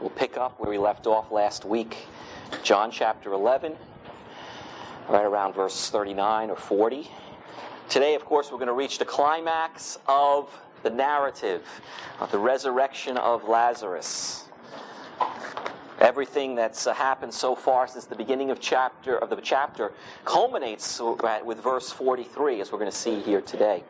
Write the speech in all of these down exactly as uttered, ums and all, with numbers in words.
We'll pick up where we left off last week. John chapter eleven, right around verse thirty-nine or forty. Today, of course, we're going to reach the climax of the narrative of the resurrection of Lazarus. Everything that's uh, happened so far since the beginning of chapter of the chapter culminates with verse forty-three, as we're going to see here today.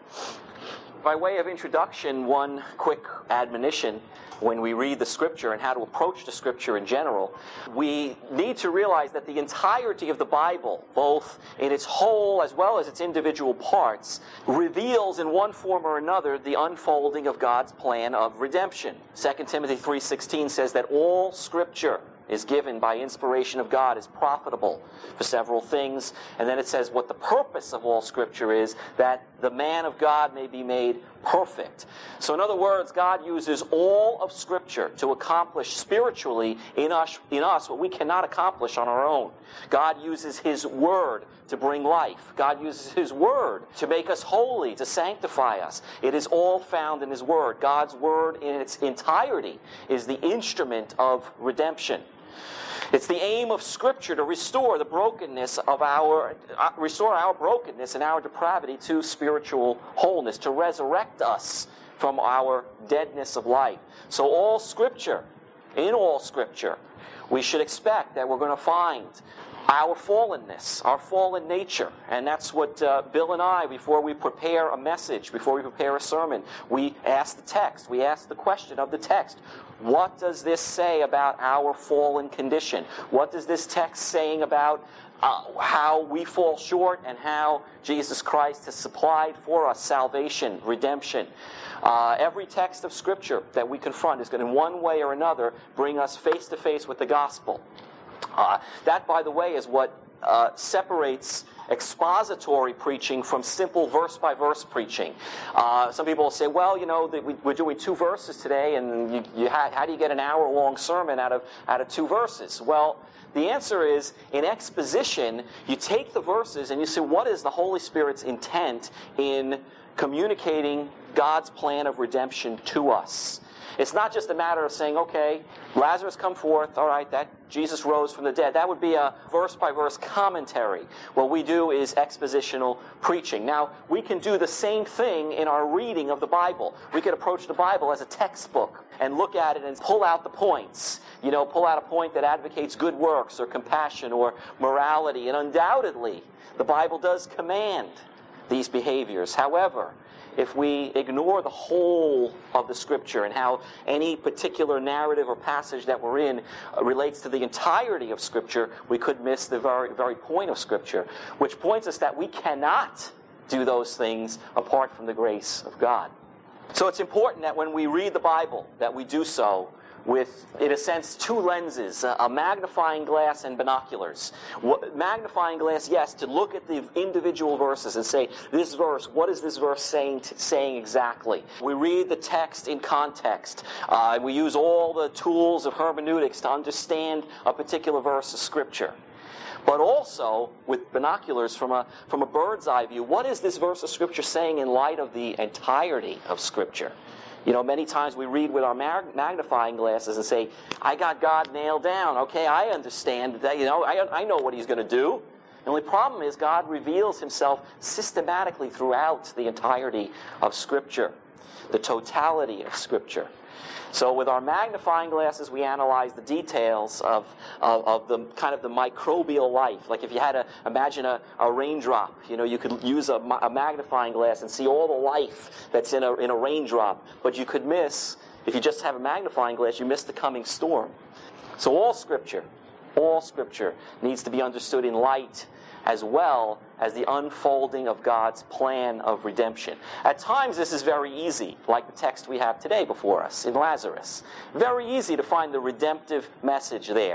By way of introduction, one quick admonition when we read the Scripture and how to approach the Scripture in general. We need to realize that the entirety of the Bible, both in its whole as well as its individual parts, reveals in one form or another the unfolding of God's plan of redemption. Second Timothy three sixteen says that all Scripture is given by inspiration of God, is profitable for several things. And then it says what the purpose of all Scripture is, that the man of God may be made perfect. So in other words, God uses all of Scripture to accomplish spiritually in us, in us what we cannot accomplish on our own. God uses His Word to bring life. God uses His Word to make us holy, to sanctify us. It is all found in His Word. God's Word in its entirety is the instrument of redemption. It's the aim of Scripture to restore the brokenness of our, uh, restore our brokenness and our depravity to spiritual wholeness, to resurrect us from our deadness of life. So all Scripture, in all Scripture, we should expect that we're going to find our fallenness, our fallen nature. And that's what uh, Bill and I, before we prepare a message, before we prepare a sermon, we ask the text, we ask the question of the text. What does this say about our fallen condition? What does this text saying about uh, how we fall short and how Jesus Christ has supplied for us salvation, redemption? Uh, every text of Scripture that we confront is going to, in one way or another, bring us face to face with the gospel. Uh, that, by the way, is what uh, separates expository preaching from simple verse-by-verse preaching. Uh, some people will say, well, you know, we, we're doing two verses today, and you, you ha- how do you get an hour-long sermon out of, out of two verses? Well, the answer is, in exposition, you take the verses and you say, what is the Holy Spirit's intent in communicating God's plan of redemption to us? It's not just a matter of saying, okay, Lazarus come forth, all right, that Jesus rose from the dead. That would be a verse-by-verse commentary. What we do is expositional preaching. Now, we can do the same thing in our reading of the Bible. We could approach the Bible as a textbook and look at it and pull out the points. You know, pull out a point that advocates good works or compassion or morality. And undoubtedly, the Bible does command these behaviors. However, if we ignore the whole of the Scripture and how any particular narrative or passage that we're in uh, relates to the entirety of Scripture, we could miss the very, very point of Scripture, which points us that we cannot do those things apart from the grace of God. So it's important that when we read the Bible, that we do so with, in a sense, two lenses, a magnifying glass and binoculars. Magnifying glass, yes, to look at the individual verses and say, this verse, what is this verse saying saying exactly? We read the text in context. Uh, we use all the tools of hermeneutics to understand a particular verse of Scripture. But also, with binoculars from a, from a bird's eye view, what is this verse of Scripture saying in light of the entirety of Scripture? You know, many times we read with our mag- magnifying glasses and say, I got God nailed down. Okay, I understand that, you know, I, I know what He's going to do. The only problem is God reveals Himself systematically throughout the entirety of Scripture, the totality of Scripture. So with our magnifying glasses, we analyze the details of, of, of the kind of the microbial life. Like if you had to imagine a, a raindrop, you know, you could use a, a magnifying glass and see all the life that's in a, in a raindrop. But you could miss, if you just have a magnifying glass, you miss the coming storm. So all Scripture, all Scripture needs to be understood in light as well as the unfolding of God's plan of redemption. At times this is very easy, like the text we have today before us in Lazarus. Very easy to find the redemptive message there.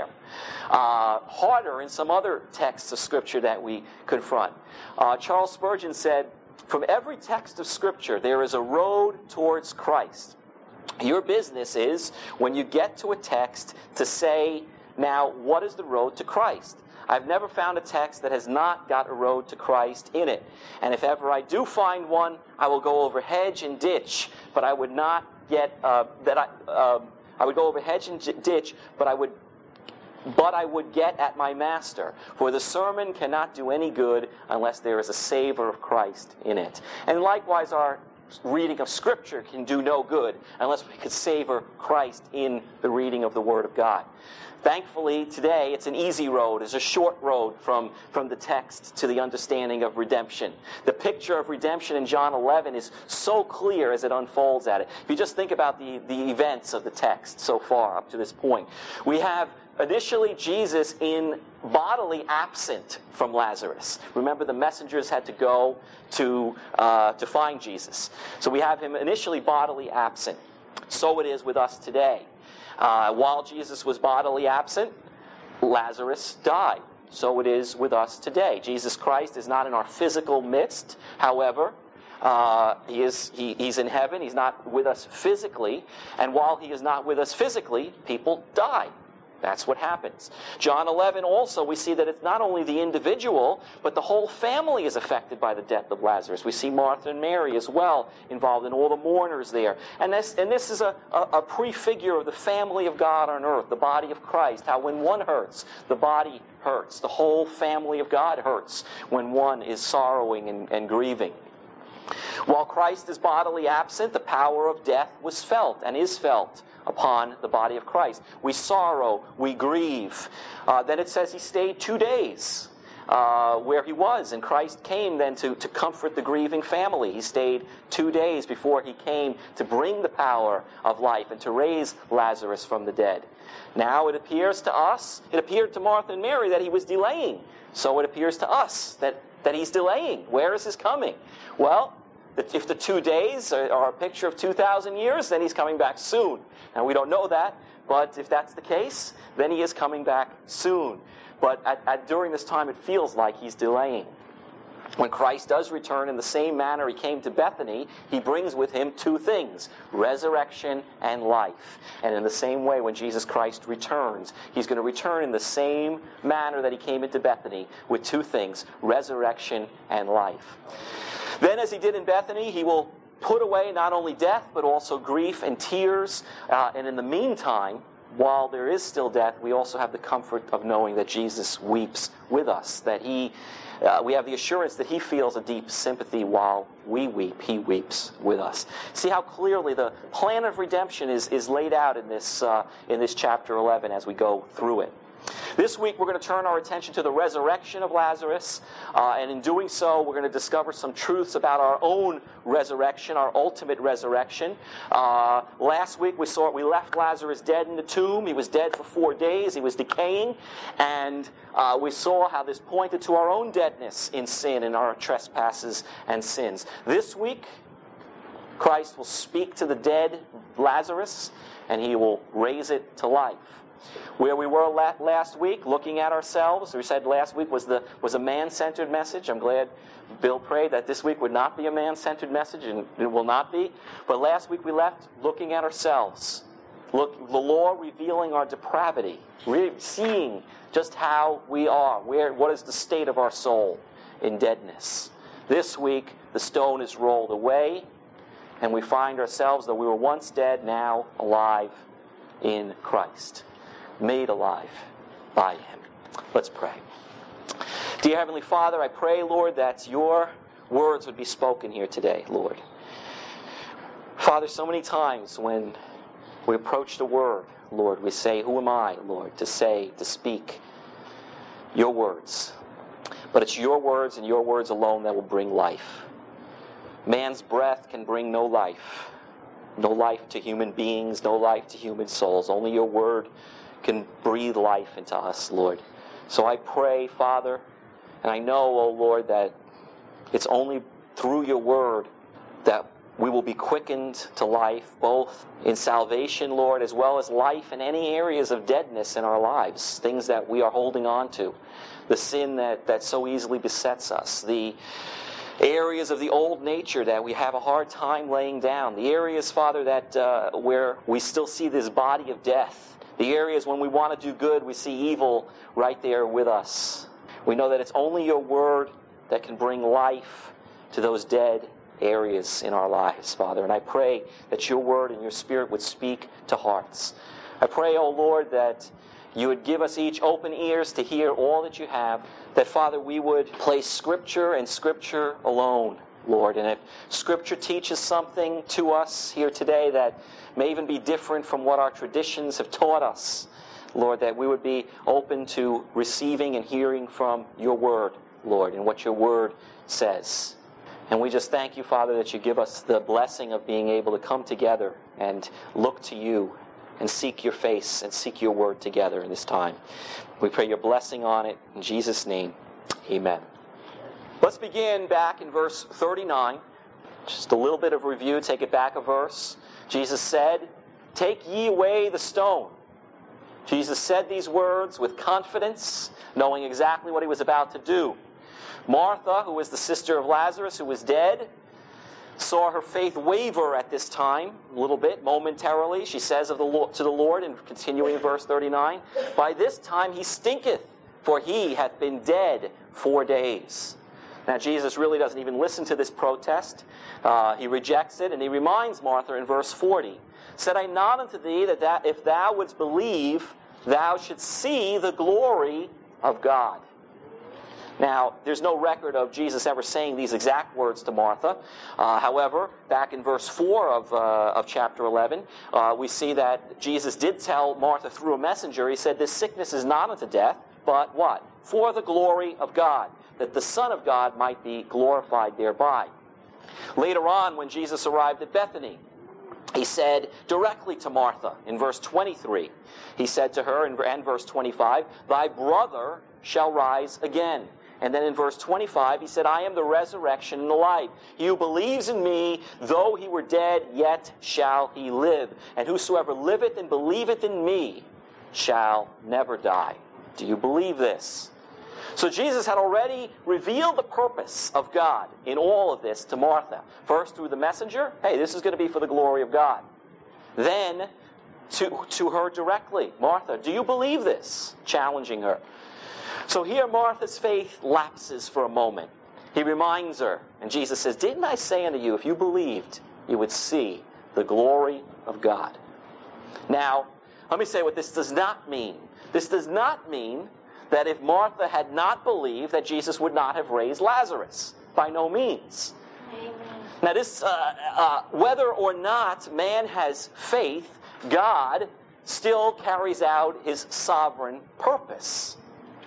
Uh, harder in some other texts of Scripture that we confront. Uh, Charles Spurgeon said, from every text of Scripture there is a road towards Christ. Your business is, when you get to a text, to say, now, what is the road to Christ? I've never found a text that has not got a road to Christ in it. And if ever I do find one, I will go over hedge and ditch, but I would not get uh, that I, uh, I would go over hedge and ditch, but I would but I would get at my master. For the sermon cannot do any good unless there is a savor of Christ in it. And likewise, our reading of Scripture can do no good unless we could savor Christ in the reading of the Word of God. Thankfully, today, it's an easy road. It's a short road from, from the text to the understanding of redemption. The picture of redemption in John eleven is so clear as it unfolds at it. If you just think about the, the events of the text so far up to this point, we have initially Jesus in bodily absent from Lazarus. Remember, the messengers had to go to, uh, to find Jesus. So we have him initially bodily absent. So it is with us today. Uh, while Jesus was bodily absent, Lazarus died. So it is with us today. Jesus Christ is not in our physical midst. However, uh, he is, he, he's in heaven. He's not with us physically. And while he is not with us physically, people die. That's what happens. John eleven also, we see that it's not only the individual, but the whole family is affected by the death of Lazarus. We see Martha and Mary as well involved in all the mourners there. And this, and this is a, a, a prefigure of the family of God on earth, the body of Christ. How when one hurts, the body hurts. The whole family of God hurts when one is sorrowing and, and grieving. While Christ is bodily absent, the power of death was felt and is felt upon the body of Christ. We sorrow, we grieve. Uh, then it says he stayed two days uh, where he was, and Christ came then to, to comfort the grieving family. He stayed two days before he came to bring the power of life and to raise Lazarus from the dead. Now it appears to us, it appeared to Martha and Mary that he was delaying. So it appears to us that, that he's delaying. Where is his coming? Well, if the two days are a picture of two thousand years, then he's coming back soon. Now, we don't know that, but if that's the case, then he is coming back soon. But at, at, during this time, it feels like he's delaying. When Christ does return in the same manner he came to Bethany, he brings with him two things, resurrection and life. And in the same way, when Jesus Christ returns, he's going to return in the same manner that he came into Bethany with two things, resurrection and life. Then, as he did in Bethany, he will put away not only death, but also grief and tears. Uh, and in the meantime, while there is still death, we also have the comfort of knowing that Jesus weeps with us, that he, uh, we have the assurance that he feels a deep sympathy while we weep. He weeps with us. See how clearly the plan of redemption is, is laid out in this, uh, in this chapter eleven as we go through it. This week we're going to turn our attention to the resurrection of Lazarus, uh, and in doing so we're going to discover some truths about our own resurrection, our ultimate resurrection. Uh, last week we saw we left Lazarus dead in the tomb. He was dead for four days. He was decaying, and uh, we saw how this pointed to our own deadness in sin and our trespasses and sins. This week Christ will speak to the dead Lazarus, and he will raise it to life. Where we were last week, looking at ourselves, we said last week was the was a man-centered message. I'm glad Bill prayed that this week would not be a man-centered message, and it will not be. But last week we left looking at ourselves, look the law revealing our depravity, really seeing just how we are, where what is the state of our soul in deadness. This week the stone is rolled away, and we find ourselves, though we were once dead, now alive in Christ. Made alive by him. Let's pray. Dear Heavenly Father, I pray, Lord, that your words would be spoken here today, Lord. Father, so many times when we approach the word, Lord, we say, who am I, Lord, to say, to speak your words? But it's your words and your words alone that will bring life. Man's breath can bring no life. No life to human beings, no life to human souls. Only your word can breathe life into us, Lord. So I pray, Father, and I know, oh Lord, that it's only through your word that we will be quickened to life, both in salvation, Lord, as well as life in any areas of deadness in our lives, things that we are holding on to, the sin that, that so easily besets us, the areas of the old nature that we have a hard time laying down, the areas, Father, that uh, where we still see this body of death, the areas when we want to do good, we see evil right there with us. We know that it's only your word that can bring life to those dead areas in our lives, Father. And I pray that your word and your spirit would speak to hearts. I pray, O Lord, that you would give us each open ears to hear all that you have, that, Father, we would place Scripture and Scripture alone, Lord. And if Scripture teaches something to us here today that may even be different from what our traditions have taught us, Lord, that we would be open to receiving and hearing from your word, Lord, and what your word says. And we just thank you, Father, that you give us the blessing of being able to come together and look to you and seek your face and seek your word together in this time. We pray your blessing on it. In Jesus' name, amen. Let's begin back in verse thirty-nine. Just a little bit of review. Take it back a verse. Jesus said, "Take ye away the stone." Jesus said these words with confidence, knowing exactly what he was about to do. Martha, who was the sister of Lazarus, who was dead, saw her faith waver at this time, a little bit, momentarily. She says of the Lord, to the Lord, in continuing in verse thirty-nine, "By this time he stinketh, for he hath been dead four days." Now, Jesus really doesn't even listen to this protest. Uh, he rejects it, and he reminds Martha in verse forty, "Said I not unto thee that, that if thou wouldst believe, thou shouldst see the glory of God?" Now, there's no record of Jesus ever saying these exact words to Martha. Uh, however, back in verse four of, uh, of chapter eleven, uh, we see that Jesus did tell Martha through a messenger, he said, "This sickness is not unto death, but what? For the glory of God, that the Son of God might be glorified thereby." Later on, when Jesus arrived at Bethany, he said directly to Martha in verse twenty-three, he said to her, in, and verse twenty-five, "Thy brother shall rise again." And then in verse twenty-five, he said, "I am the resurrection and the life. He who believes in me, though he were dead, yet shall he live. And whosoever liveth and believeth in me shall never die." Do you believe this? So Jesus had already revealed the purpose of God in all of this to Martha. First through the messenger, hey, this is going to be for the glory of God. Then to, to her directly, "Martha, do you believe this?" Challenging her. So here Martha's faith lapses for a moment. He reminds her, and Jesus says, "Didn't I say unto you, if you believed, you would see the glory of God?" Now, let me say what this does not mean. This does not mean that if Martha had not believed, that Jesus would not have raised Lazarus. By no means. Amen. Now, this, uh, uh, whether or not man has faith, God still carries out his sovereign purpose.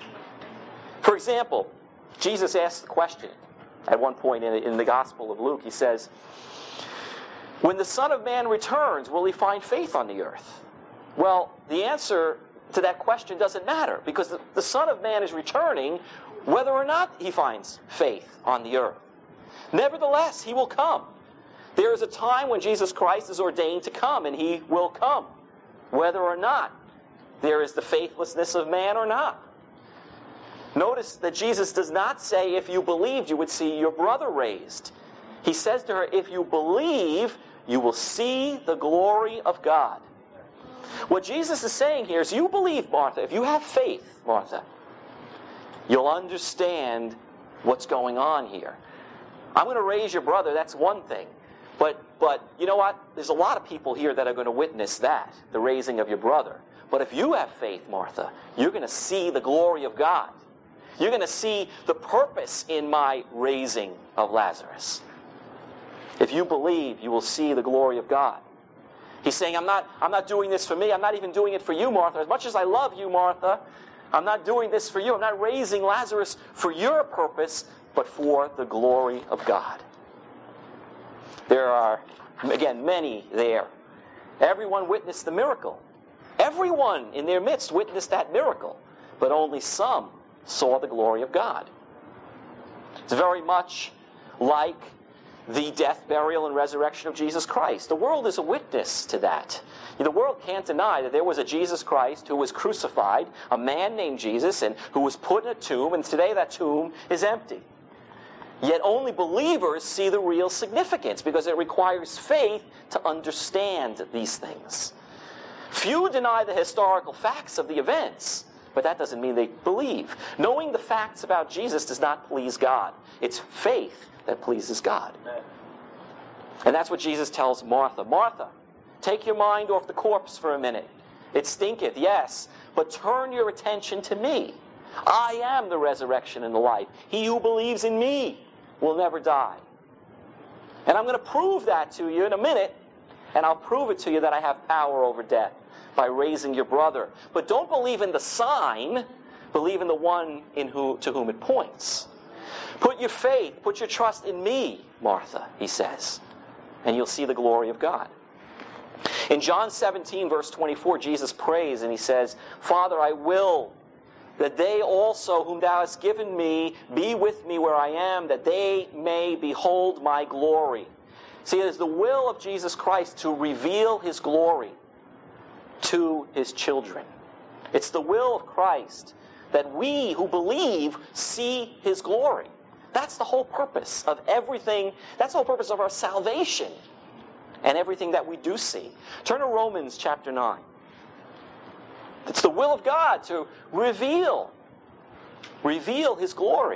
For example, Jesus asked the question at one point in, in the Gospel of Luke. He says, "When the Son of Man returns, will he find faith on the earth?" Well, the answer to that question doesn't matter, because the, the Son of Man is returning whether or not he finds faith on the earth. Nevertheless, he will come. There is a time when Jesus Christ is ordained to come, and he will come, whether or not there is the faithlessness of man or not. Notice that Jesus does not say, if you believed, you would see your brother raised. He says to her, if you believe, you will see the glory of God. What Jesus is saying here is, you believe, Martha, if you have faith, Martha, you'll understand what's going on here. I'm going to raise your brother, that's one thing. But, but you know what? There's a lot of people here that are going to witness that, the raising of your brother. But if you have faith, Martha, you're going to see the glory of God. You're going to see the purpose in my raising of Lazarus. If you believe, you will see the glory of God. He's saying, I'm not, I'm not doing this for me. I'm not even doing it for you, Martha. As much as I love you, Martha, I'm not doing this for you. I'm not raising Lazarus for your purpose, but for the glory of God. There are, again, many there. Everyone witnessed the miracle. Everyone in their midst witnessed that miracle, but only some saw the glory of God. It's very much like the death, burial, and resurrection of Jesus Christ. The world is a witness to that. The world can't deny that there was a Jesus Christ who was crucified, a man named Jesus, and who was put in a tomb, and today that tomb is empty. Yet only believers see the real significance, because it requires faith to understand these things. Few deny the historical facts of the events, but that doesn't mean they believe. Knowing the facts about Jesus does not please God. It's faith that pleases God. And that's what Jesus tells Martha. Martha, take your mind off the corpse for a minute It stinketh, yes, but turn your attention to me. I am the resurrection and the life. He who believes in me will never die. And I'm going to prove that to you in a minute, and I'll prove it to you that I have power over death by raising your brother. But don't believe in the sign, believe in the one in who, to whom it points. Put your faith, put your trust in me, Martha, he says, and you'll see the glory of God. In John seventeen, verse twenty-four, Jesus prays and he says, Father, I will that they also whom thou hast given me be with me where I am, that they may behold my glory. See, it is the will of Jesus Christ to reveal his glory to his children. It's the will of Christ that we who believe see his glory. That's the whole purpose of everything. That's the whole purpose of our salvation and everything that we do see. Turn to Romans chapter nine. It's the will of God to reveal, reveal his glory.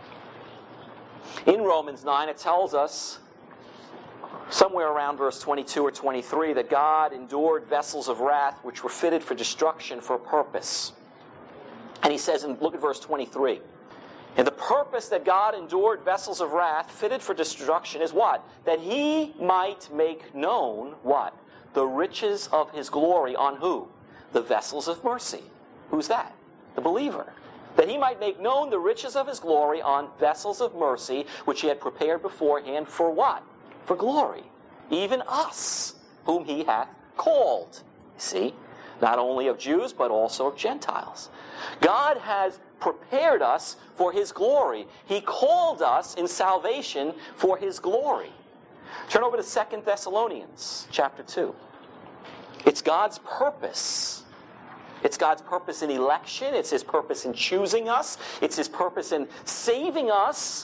In Romans nine, it tells us, somewhere around verse twenty-two or twenty-three, that God endured vessels of wrath which were fitted for destruction for a purpose. And he says, and look at verse twenty-three, and the purpose that God endured vessels of wrath fitted for destruction is what? That he might make known, what? The riches of his glory on who? The vessels of mercy. Who's that? The believer. That he might make known the riches of his glory on vessels of mercy, which he had prepared beforehand for what? For glory. Even us, whom he hath called. See? Not only of Jews, but also of Gentiles. God has prepared us for his glory. He called us in salvation for his glory. Turn over to Second Thessalonians chapter two. It's God's purpose. It's God's purpose in election. It's his purpose in choosing us. It's his purpose in saving us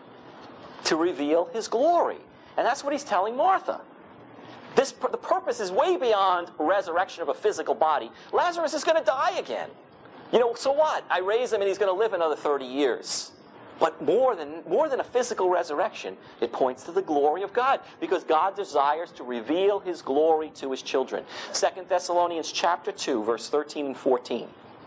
to reveal his glory. And that's what he's telling Martha. This, the purpose is way beyond resurrection of a physical body. Lazarus is going to die again. You know, so what? I raise him and he's going to live another thirty years. But more than, more than a physical resurrection, it points to the glory of God, because God desires to reveal his glory to his children. Second Thessalonians chapter two, verse thirteen and fourteen.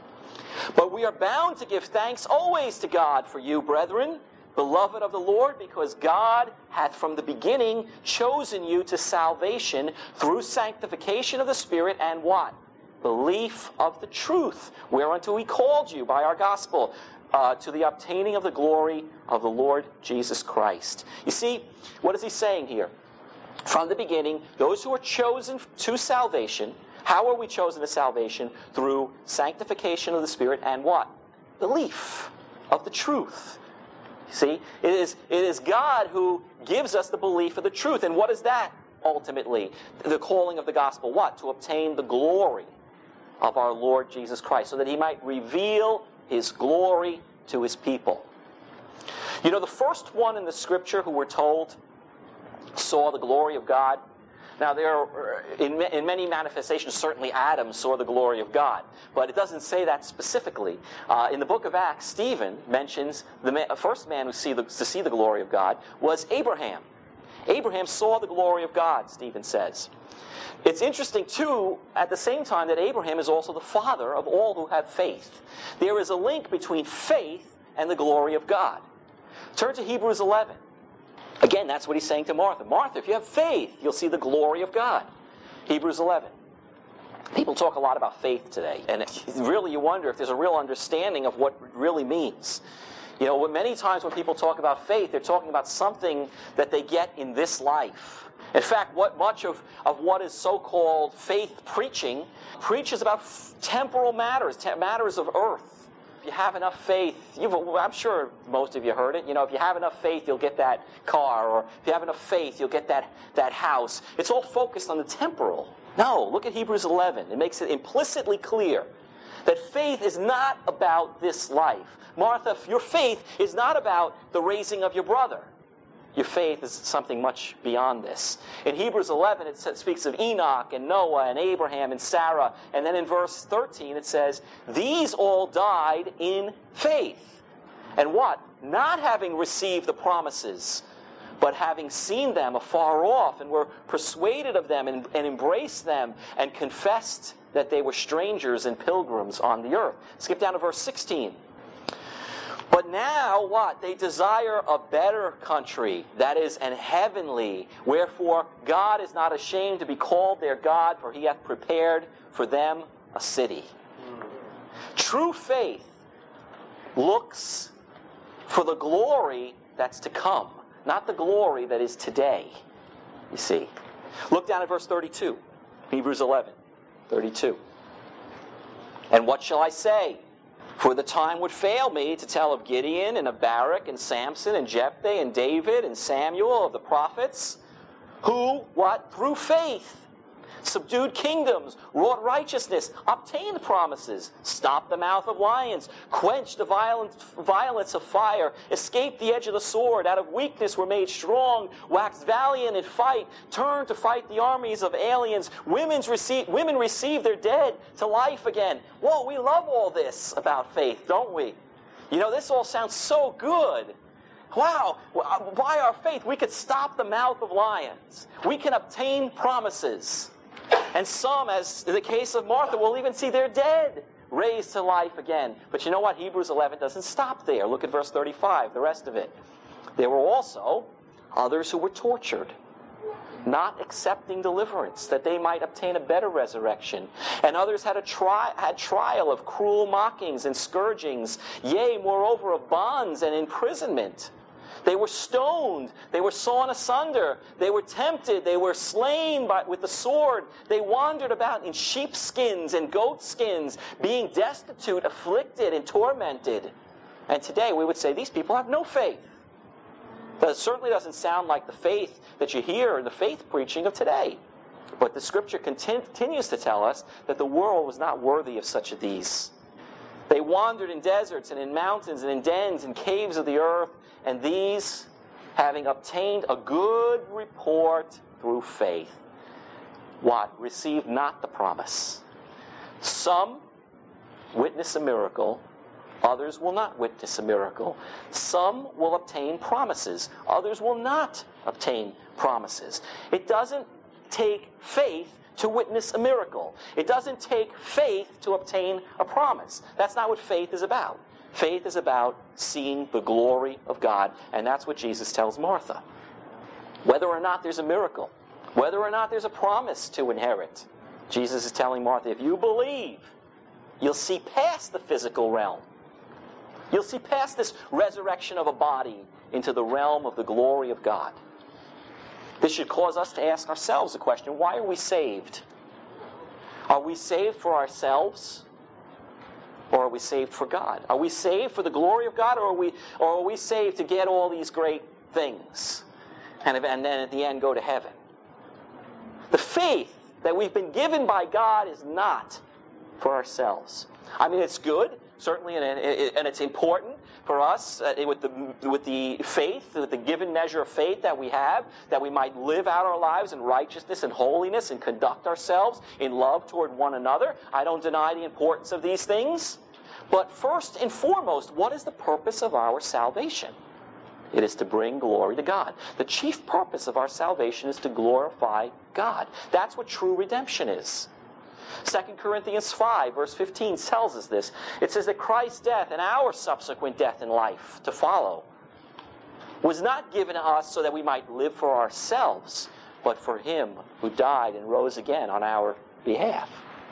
But we are bound to give thanks always to God for you, brethren, beloved of the Lord, because God hath from the beginning chosen you to salvation through sanctification of the Spirit and what? Belief of the truth, whereunto he called you by our gospel, uh, to the obtaining of the glory of the Lord Jesus Christ. You see, what is he saying here? From the beginning, those who are chosen to salvation, how are we chosen to salvation? Through sanctification of the Spirit and what? Belief of the truth. See, it is, it is God who gives us the belief of the truth. And what is that, ultimately? The calling of the gospel. What? To obtain the glory of our Lord Jesus Christ, so that he might reveal his glory to his people. You know, the first one in the Scripture who we're told saw the glory of God. Now, there are, in, in many manifestations, certainly Adam saw the glory of God. But it doesn't say that specifically. Uh, in the book of Acts, Stephen mentions the man, first man who see the, to see the glory of God was Abraham. Abraham saw the glory of God, Stephen says. It's interesting, too, at the same time, that Abraham is also the father of all who have faith. There is a link between faith and the glory of God. Turn to Hebrews eleven. Again, that's what he's saying to Martha. Martha, if you have faith, you'll see the glory of God. Hebrews eleven. People talk a lot about faith today, and it, really you wonder if there's a real understanding of what it really means. You know, many times when people talk about faith, they're talking about something that they get in this life. In fact, what much of, of what is so-called faith preaching preaches about f- temporal matters, te- matters of earth. If you have enough faith, you've, I'm sure most of you heard it, you know, if you have enough faith, you'll get that car, or if you have enough faith, you'll get that, that house. It's all focused on the temporal. No, look at Hebrews eleven. It makes it implicitly clear that faith is not about this life. Martha, your faith is not about the raising of your brother. Your faith is something much beyond this. In Hebrews eleven, it speaks of Enoch and Noah and Abraham and Sarah. And then in verse thirteen, it says, these all died in faith. And what? Not having received the promises, but having seen them afar off, and were persuaded of them, and, and embraced them, and confessed that they were strangers and pilgrims on the earth. Skip down to verse sixteen. But now what? They desire a better country, that is, an heavenly. Wherefore God is not ashamed to be called their God, for he hath prepared for them a city. True faith looks for the glory that's to come, not the glory that is today. You see. Look down at verse thirty-two. Hebrews eleven, thirty-two. And what shall I say? For the time would fail me to tell of Gideon and of Barak and Samson and Jephthah and David and Samuel of the prophets, who, what? Through faith subdued kingdoms, wrought righteousness, obtained promises, stopped the mouth of lions, quenched the violent, violence of fire, escaped the edge of the sword, out of weakness were made strong, waxed valiant in fight, turned to fight the armies of aliens, women's receive, women received their dead to life again. Whoa, we love all this about faith, don't we? You know, this all sounds so good. Wow, by our faith we could stop the mouth of lions. We can obtain promises. And some, as in the case of Martha, will even see their dead raised to life again. But you know what? Hebrews eleven doesn't stop there. Look at verse thirty-five, the rest of it. There were also others who were tortured, not accepting deliverance, that they might obtain a better resurrection. And others had a tri- had trial of cruel mockings and scourgings, yea, moreover, of bonds and imprisonment. They were stoned. They were sawn asunder. They were tempted. They were slain by, with the sword. They wandered about in sheepskins and goatskins, being destitute, afflicted, and tormented. And today we would say these people have no faith. That certainly doesn't sound like the faith that you hear in the faith preaching of today. But the Scripture continues to tell us that the world was not worthy of such as these. They wandered in deserts and in mountains and in dens and caves of the earth, and these, having obtained a good report through faith, what? Received not the promise. Some witness a miracle, others will not witness a miracle. Some will obtain promises, others will not obtain promises. It doesn't take faith to witness a miracle. It doesn't take faith to obtain a promise. That's not what faith is about. Faith is about seeing the glory of God, and that's what Jesus tells Martha. Whether or not there's a miracle, whether or not there's a promise to inherit, Jesus is telling Martha, if you believe, you'll see past the physical realm. You'll see past this resurrection of a body into the realm of the glory of God. This should cause us to ask ourselves the question, why are we saved? Are we saved for ourselves? Or are we saved for God? Are we saved for the glory of God, or are we, or are we saved to get all these great things and, and then at the end go to heaven? The faith that we've been given by God is not for ourselves. I mean, it's good, certainly, and, and it's important for us uh, with the with the faith, with the given measure of faith that we have, that we might live out our lives in righteousness and holiness and conduct ourselves in love toward one another. I don't deny the importance of these things. But first and foremost, what is the purpose of our salvation? It is to bring glory to God. The chief purpose of our salvation is to glorify God. That's what true redemption is. Second Corinthians five, verse fifteen tells us this. It says that Christ's death and our subsequent death in life to follow was not given to us so that we might live for ourselves, but for Him who died and rose again on our behalf.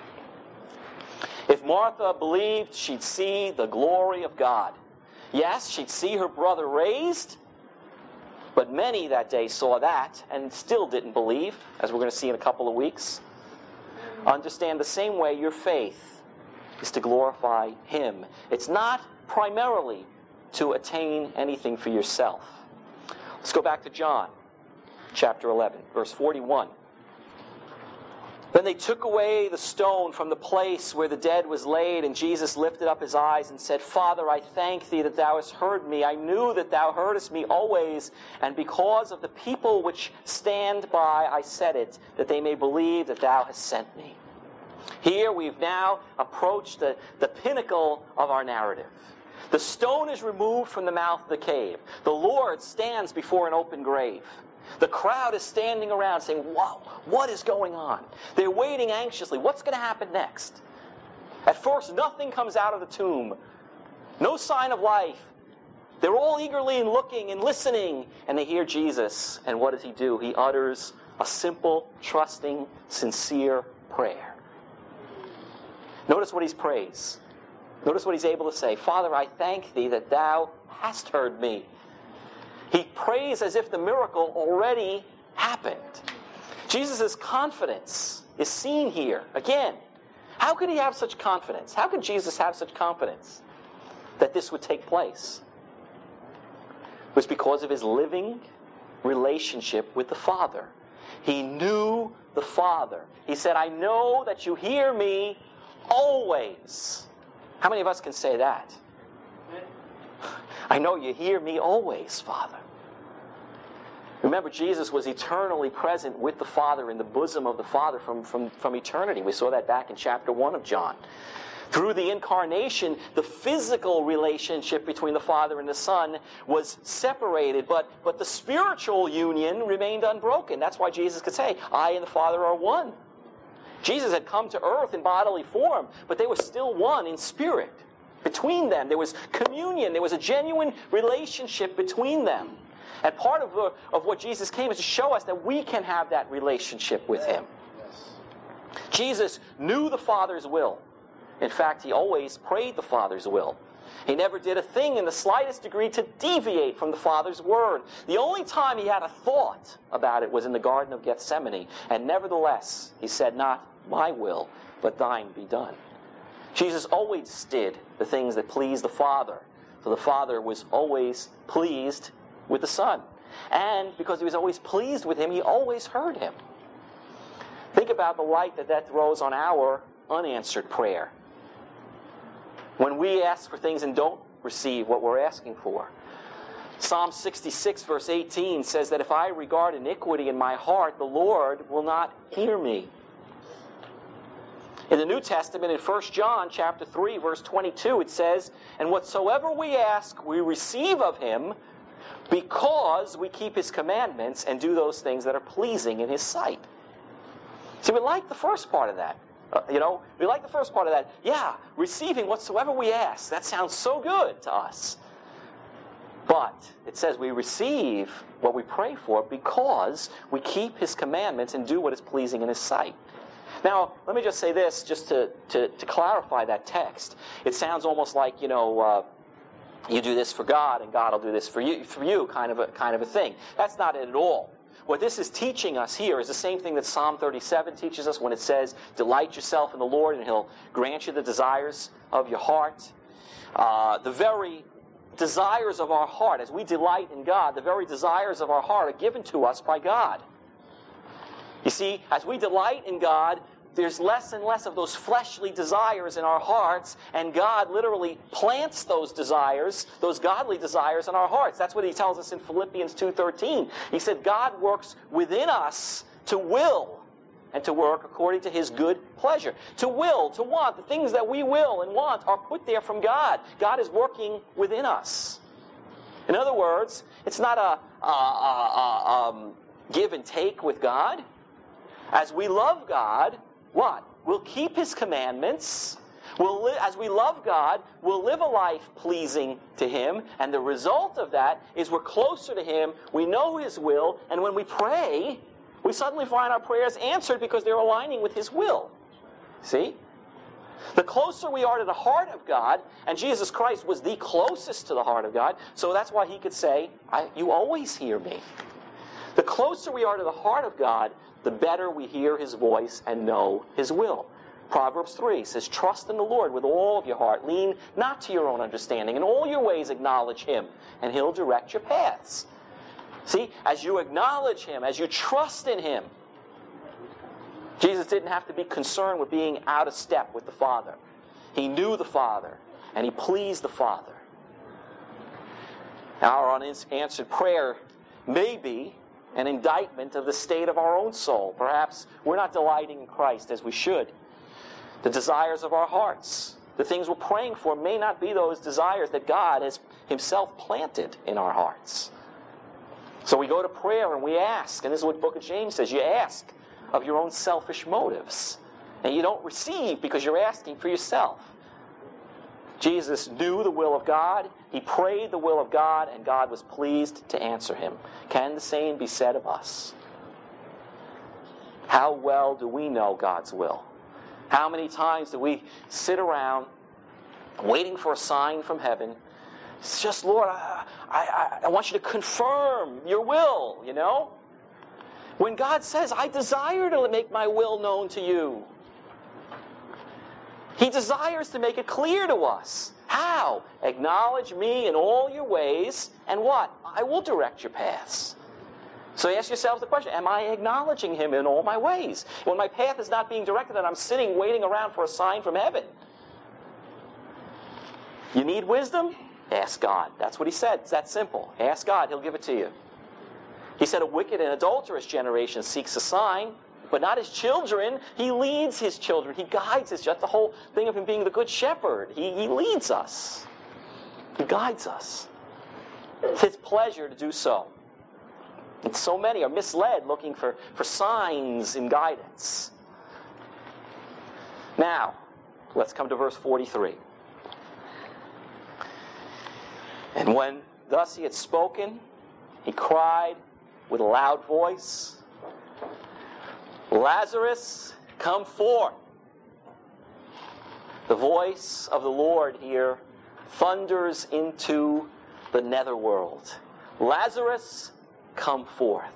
If Martha believed, she'd see the glory of God. Yes, she'd see her brother raised, but many that day saw that and still didn't believe, as we're going to see in a couple of weeks. Understand the same way your faith is to glorify Him. It's not primarily to attain anything for yourself. Let's go back to John, chapter eleven, verse forty-one. Then they took away the stone from the place where the dead was laid, and Jesus lifted up His eyes and said, Father, I thank Thee that Thou hast heard me. I knew that Thou heardest me always, and because of the people which stand by, I said it, that they may believe that Thou hast sent me. Here we've now approached the, the pinnacle of our narrative. The stone is removed from the mouth of the cave. The Lord stands before an open grave. The crowd is standing around saying, wow, what is going on? They're waiting anxiously. What's going to happen next? At first, nothing comes out of the tomb. No sign of life. They're all eagerly looking and listening, and they hear Jesus. And what does he do? He utters a simple, trusting, sincere prayer. Notice what he prays. Notice what he's able to say. Father, I thank thee that thou hast heard me. He prays as if the miracle already happened. Jesus' confidence is seen here. Again, how could he have such confidence? How could Jesus have such confidence that this would take place? It was because of his living relationship with the Father. He knew the Father. He said, I know that you hear me always. How many of us can say that? I know you hear me always, Father. Remember, Jesus was eternally present with the Father in the bosom of the Father from, from, from eternity. We saw that back in chapter one of John. Through the incarnation, the physical relationship between the Father and the Son was separated, but, but the spiritual union remained unbroken. That's why Jesus could say, I and the Father are one. Jesus had come to earth in bodily form, but they were still one in spirit. Between them, there was communion. There was a genuine relationship between them. And part of, the, of what Jesus came is to show us that we can have that relationship with him. Jesus knew the Father's will. In fact, he always prayed the Father's will. He never did a thing in the slightest degree to deviate from the Father's word. The only time he had a thought about it was in the Garden of Gethsemane. And nevertheless, he said, not my will, but thine be done. Jesus always did the things that pleased the Father. So the Father was always pleased with the Son. And because he was always pleased with him, he always heard him. Think about the light that that throws on our unanswered prayer. When we ask for things and don't receive what we're asking for. Psalm sixty-six verse eighteen says that if I regard iniquity in my heart, the Lord will not hear me. In the New Testament, in First John chapter three, verse twenty-two, it says, and whatsoever we ask, we receive of him, because we keep his commandments and do those things that are pleasing in his sight. See, we like the first part of that. Uh, you know, we like the first part of that. Yeah, receiving whatsoever we ask. That sounds so good to us. But it says we receive what we pray for because we keep his commandments and do what is pleasing in his sight. Now, let me just say this, just to, to, to clarify that text. It sounds almost like, you know, uh, you do this for God and God will do this for you, for you kind of a, kind of a thing. That's not it at all. What this is teaching us here is the same thing that Psalm thirty-seven teaches us when it says, delight yourself in the Lord and he'll grant you the desires of your heart. Uh, the very desires of our heart, as we delight in God, the very desires of our heart are given to us by God. You see, as we delight in God, there's less and less of those fleshly desires in our hearts, and God literally plants those desires, those godly desires in our hearts. That's what he tells us in Philippians two thirteen. He said, God works within us to will and to work according to his good pleasure. To will, to want, the things that we will and want are put there from God. God is working within us. In other words, it's not a, a, a, a um, give and take with God. As we love God, what? We'll keep his commandments. We'll li- as we love God, we'll live a life pleasing to him. And the result of that is we're closer to him. We know his will. And when we pray, we suddenly find our prayers answered because they're aligning with his will. See? The closer we are to the heart of God, and Jesus Christ was the closest to the heart of God, so that's why he could say, I, you always hear me. The closer we are to the heart of God, the better we hear his voice and know his will. Proverbs three says, trust in the Lord with all of your heart. Lean not to your own understanding. In all your ways acknowledge him, and he'll direct your paths. See, as you acknowledge him, as you trust in him, Jesus didn't have to be concerned with being out of step with the Father. He knew the Father, and he pleased the Father. Our unanswered prayer may be an indictment of the state of our own soul. Perhaps we're not delighting in Christ as we should. The desires of our hearts, the things we're praying for, may not be those desires that God has himself planted in our hearts. So we go to prayer and we ask, and this is what the book of James says, you ask of your own selfish motives. And you don't receive because you're asking for yourself. Jesus knew the will of God, he prayed the will of God, and God was pleased to answer him. Can the same be said of us? How well do we know God's will? How many times do we sit around waiting for a sign from heaven? It's just, Lord, I, I, I want you to confirm your will, you know? When God says, I desire to make my will known to you. He desires to make it clear to us. How? Acknowledge me in all your ways, and what? I will direct your paths. So ask yourselves the question, am I acknowledging him in all my ways? When my path is not being directed and I'm sitting waiting around for a sign from heaven. You need wisdom? Ask God. That's what he said. It's that simple. Ask God. He'll give it to you. He said a wicked and adulterous generation seeks a sign, but not his children. He leads his children. He guides his children. That's the whole thing of him being the good shepherd. He, he leads us. He guides us. It's his pleasure to do so. And so many are misled looking for, for signs and guidance. Now, let's come to verse forty-three. And when thus he had spoken, he cried with a loud voice, Lazarus, come forth. The voice of the Lord here thunders into the netherworld. Lazarus, come forth.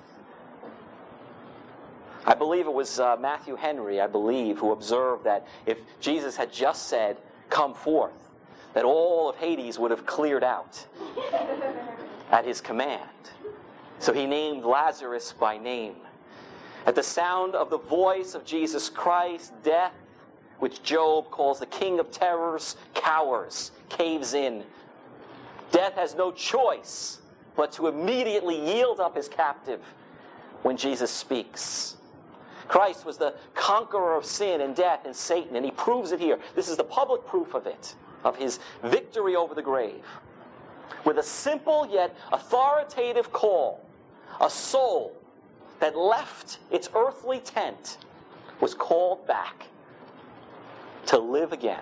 I believe it was uh, Matthew Henry, I believe, who observed that if Jesus had just said, come forth, that all of Hades would have cleared out at his command. So he named Lazarus by name. At the sound of the voice of Jesus Christ, death, which Job calls the king of terrors, cowers, caves in. Death has no choice but to immediately yield up his captive when Jesus speaks. Christ was the conqueror of sin and death and Satan, and he proves it here. This is the public proof of it, of his victory over the grave. With a simple yet authoritative call, a soul that left its earthly tent was called back to live again.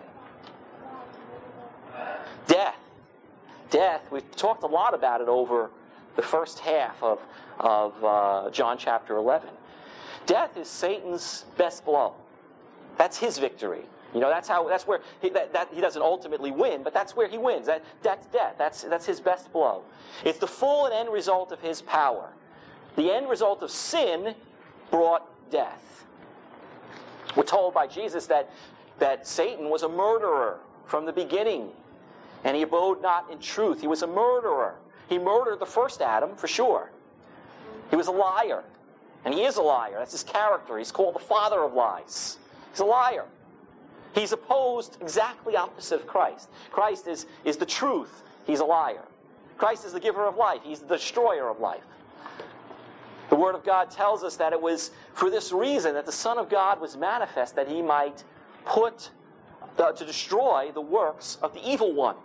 Death. Death, we've talked a lot about it over the first half of, of uh, John chapter eleven. Death is Satan's best blow. That's his victory. You know, that's how. That's where he, that, that he doesn't ultimately win, but that's where he wins. That, that's death. That's that's his best blow. It's the full and end result of his power. The end result of sin brought death. We're told by Jesus that that Satan was a murderer from the beginning, and he abode not in truth. He was a murderer. He murdered the first Adam for sure. He was a liar, and he is a liar. That's his character. He's called the father of lies. He's a liar. He's opposed exactly opposite of Christ. Christ is, is the truth. He's a liar. Christ is the giver of life. He's the destroyer of life. The Word of God tells us that it was for this reason that the Son of God was manifest, that he might put, uh, to destroy the works of the evil one.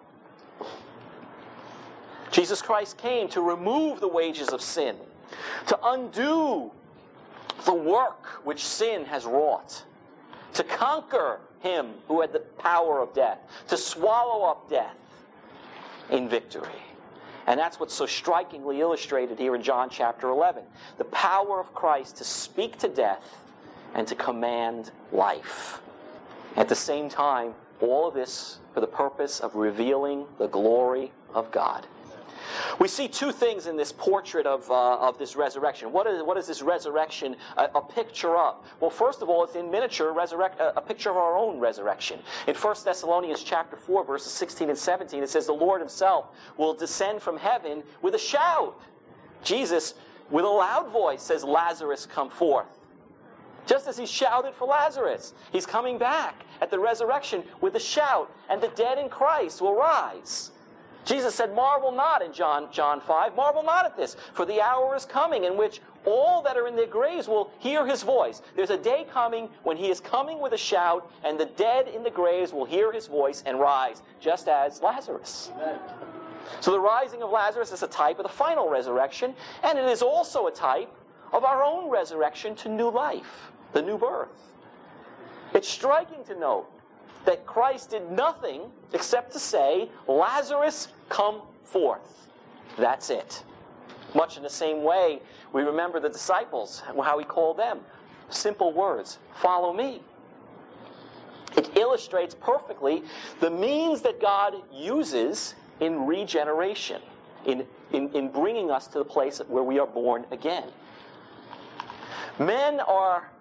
Jesus Christ came to remove the wages of sin, to undo the work which sin has wrought, to conquer him who had the power of death, to swallow up death in victory. And that's what's so strikingly illustrated here in John chapter eleven. The power of Christ to speak to death and to command life. At the same time, all of this for the purpose of revealing the glory of God. We see two things in this portrait of uh, of this resurrection. What is what is this resurrection a, a picture of? Well, first of all, it's in miniature resurrect a, a picture of our own resurrection. In First Thessalonians chapter four, verses sixteen and seventeen, it says, "The Lord himself will descend from heaven with a shout." Jesus, with a loud voice, says, "Lazarus, come forth." Just as he shouted for Lazarus, he's coming back at the resurrection with a shout, and the dead in Christ will rise. Jesus said, "Marvel not," in John, John five, "marvel not at this, for the hour is coming in which all that are in their graves will hear his voice." There's a day coming when he is coming with a shout, and the dead in the graves will hear his voice and rise, just as Lazarus. Amen. So the rising of Lazarus is a type of the final resurrection, and it is also a type of our own resurrection to new life, the new birth. It's striking to note that Christ did nothing except to say, Lazarus, come forth. That's it. Much in the same way, we remember the disciples, how he called them. Simple words, follow me. It illustrates perfectly the means that God uses in regeneration, in, in, in bringing us to the place where we are born again. Men are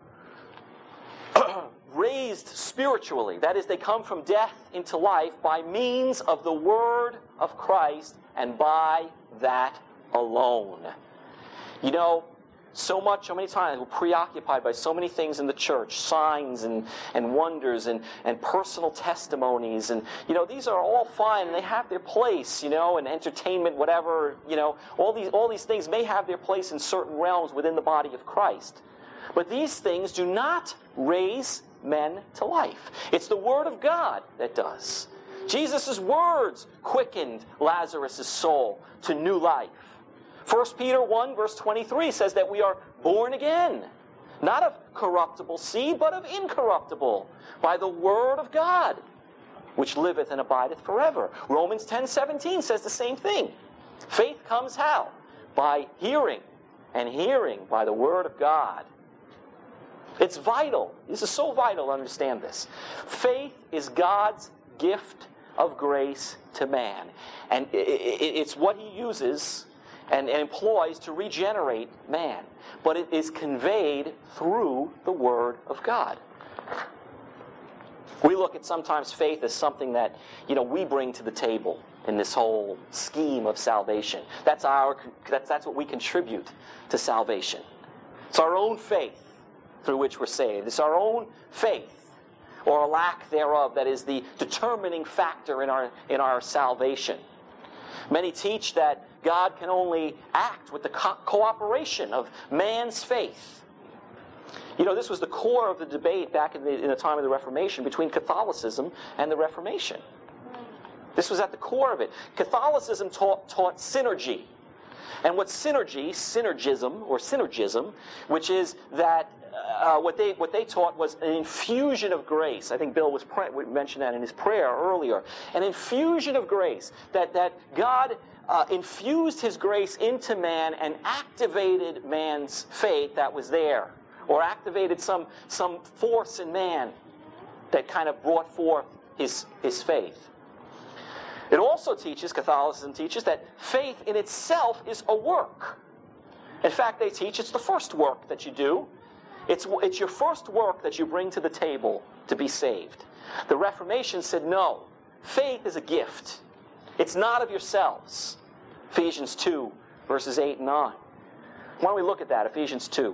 raised spiritually. That is, they come from death into life by means of the Word of Christ and by that alone. You know, so much, so many times, we're preoccupied by so many things in the church, signs and, and wonders and, and personal testimonies. And, you know, these are all fine and they have their place, you know, and entertainment, whatever, you know, all these, all these things may have their place in certain realms within the body of Christ. But these things do not raise men to life. It's the Word of God that does. Jesus' words quickened Lazarus' soul to new life. First Peter one, verse twenty-three says that we are born again, not of corruptible seed, but of incorruptible, by the Word of God, which liveth and abideth forever. Romans ten seventeen says the same thing. Faith comes how? By hearing, and hearing by the Word of God. It's vital. This is so vital to understand this. Faith is God's gift of grace to man. And it's what he uses and employs to regenerate man. But it is conveyed through the Word of God. We look at sometimes faith as something that, you know, we bring to the table in this whole scheme of salvation. That's our that's, that's what we contribute to salvation. It's our own faith through which we're saved. It's our own faith, or a lack thereof, that is the determining factor in our in our salvation. Many teach that God can only act with the co- cooperation of man's faith. You know, this was the core of the debate back in the, in the time of the Reformation between Catholicism and the Reformation. This was at the core of it. Catholicism taught, taught synergy. And what synergy, synergism, or synergism, which is that uh, what they what they taught was an infusion of grace. I think Bill was pray- mentioned that in his prayer earlier. An infusion of grace, that, that God uh, infused his grace into man and activated man's faith that was there, or activated some, some force in man that kind of brought forth his, his faith. It also teaches, Catholicism teaches, that faith in itself is a work. In fact, they teach it's the first work that you do. It's, it's your first work that you bring to the table to be saved. The Reformation said, no, faith is a gift. It's not of yourselves. Ephesians two, verses eight and nine. Why don't we look at that, Ephesians two.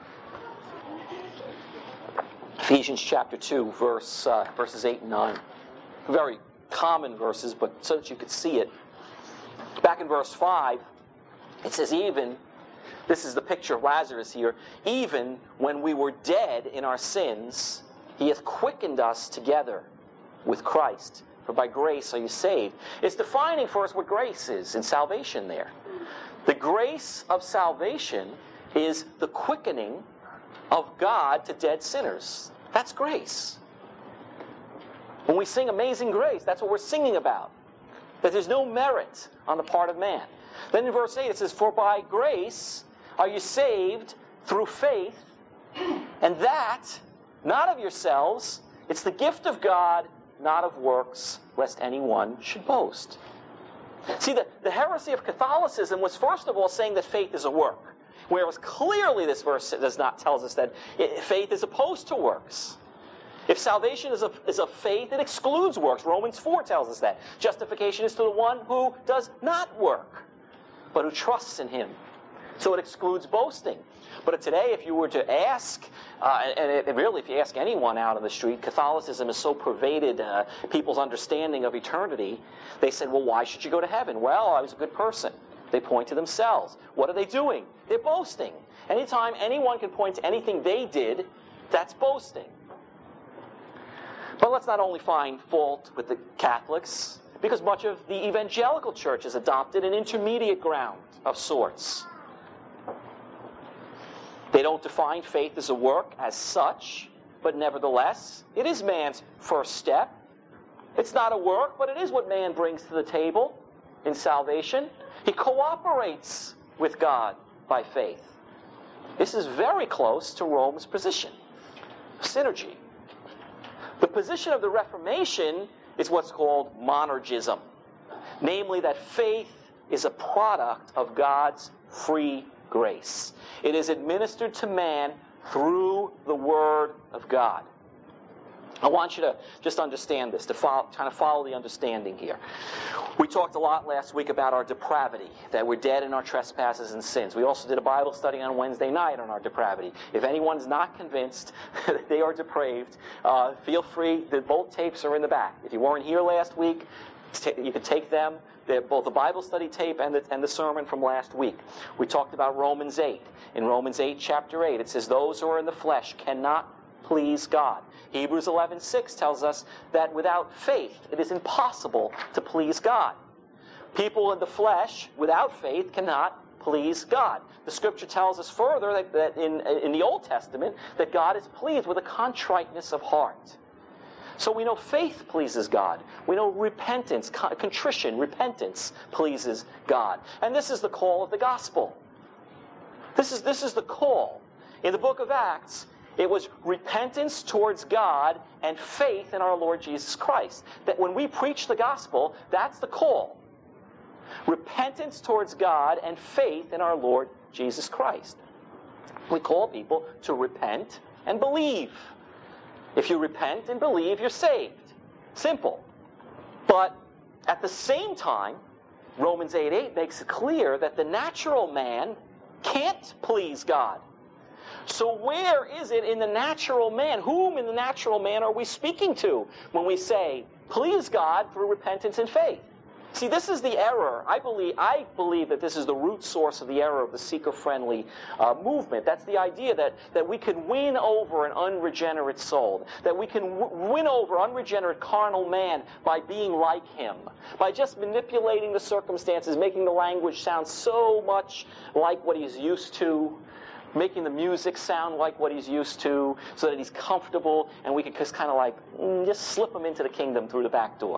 Ephesians chapter two, verse, uh, verses eight and nine. Very common verses, but so that you could see it. Back in verse five, it says, even, this is the picture of Lazarus here, even when we were dead in our sins, he hath quickened us together with Christ. For by grace are you saved. It's defining for us what grace is in salvation there. The grace of salvation is the quickening of God to dead sinners. That's grace. When we sing Amazing Grace, that's what we're singing about. That there's no merit on the part of man. Then in verse eight it says, for by grace are you saved through faith, and that, not of yourselves, it's the gift of God, not of works, lest anyone should boast. See, the, the heresy of Catholicism was first of all saying that faith is a work, whereas clearly this verse does not tells us that it, faith is opposed to works. If salvation is of, is of faith, it excludes works. Romans four tells us that. Justification is to the one who does not work, but who trusts in him. So it excludes boasting. But today, if you were to ask, uh, and it, really if you ask anyone out on the street, Catholicism has so pervaded uh, people's understanding of eternity, they said, well, why should you go to heaven? Well, I was a good person. They point to themselves. What are they doing? They're boasting. Anytime anyone can point to anything they did, that's boasting. But let's not only find fault with the Catholics. Because much of the evangelical church has adopted an intermediate ground of sorts. They don't define faith as a work as such, but nevertheless, it is man's first step. It's not a work, but it is what man brings to the table in salvation. He cooperates with God by faith. This is very close to Rome's position. Synergy. The position of the Reformation is what's called monergism. Namely, that faith is a product of God's free grace. It is administered to man through the Word of God. I want you to just understand this, to follow, kind of follow the understanding here. We talked a lot last week about our depravity, that we're dead in our trespasses and sins. We also did a Bible study on Wednesday night on our depravity. If anyone's not convinced that they are depraved, uh, feel free. The both tapes are in the back. If you weren't here last week, you could take them. They're both the Bible study tape and the, and the sermon from last week. We talked about Romans eight. In Romans eight, chapter eight, it says, those who are in the flesh cannot please God. Hebrews eleven six tells us that without faith, it is impossible to please God. People in the flesh, without faith, cannot please God. The Scripture tells us further that, that in, in the Old Testament, that God is pleased with a contriteness of heart. So we know faith pleases God. We know repentance, contrition, repentance pleases God. And this is the call of the gospel. This is, this is the call. In the book of Acts, it was repentance towards God and faith in our Lord Jesus Christ. That when we preach the gospel, that's the call. Repentance towards God and faith in our Lord Jesus Christ. We call people to repent and believe. If you repent and believe, you're saved. Simple. But at the same time, Romans eight eight makes it clear that the natural man can't please God. So where is it in the natural man? Whom in the natural man are we speaking to when we say, please God through repentance and faith? See, this is the error. I believe I believe that this is the root source of the error of the seeker-friendly uh, movement. That's the idea that, that we can win over an unregenerate soul, that we can w- win over unregenerate carnal man by being like him, by just manipulating the circumstances, making the language sound so much like what he's used to, making the music sound like what he's used to, so that he's comfortable, and we can just kind of like, mm, just slip him into the kingdom through the back door.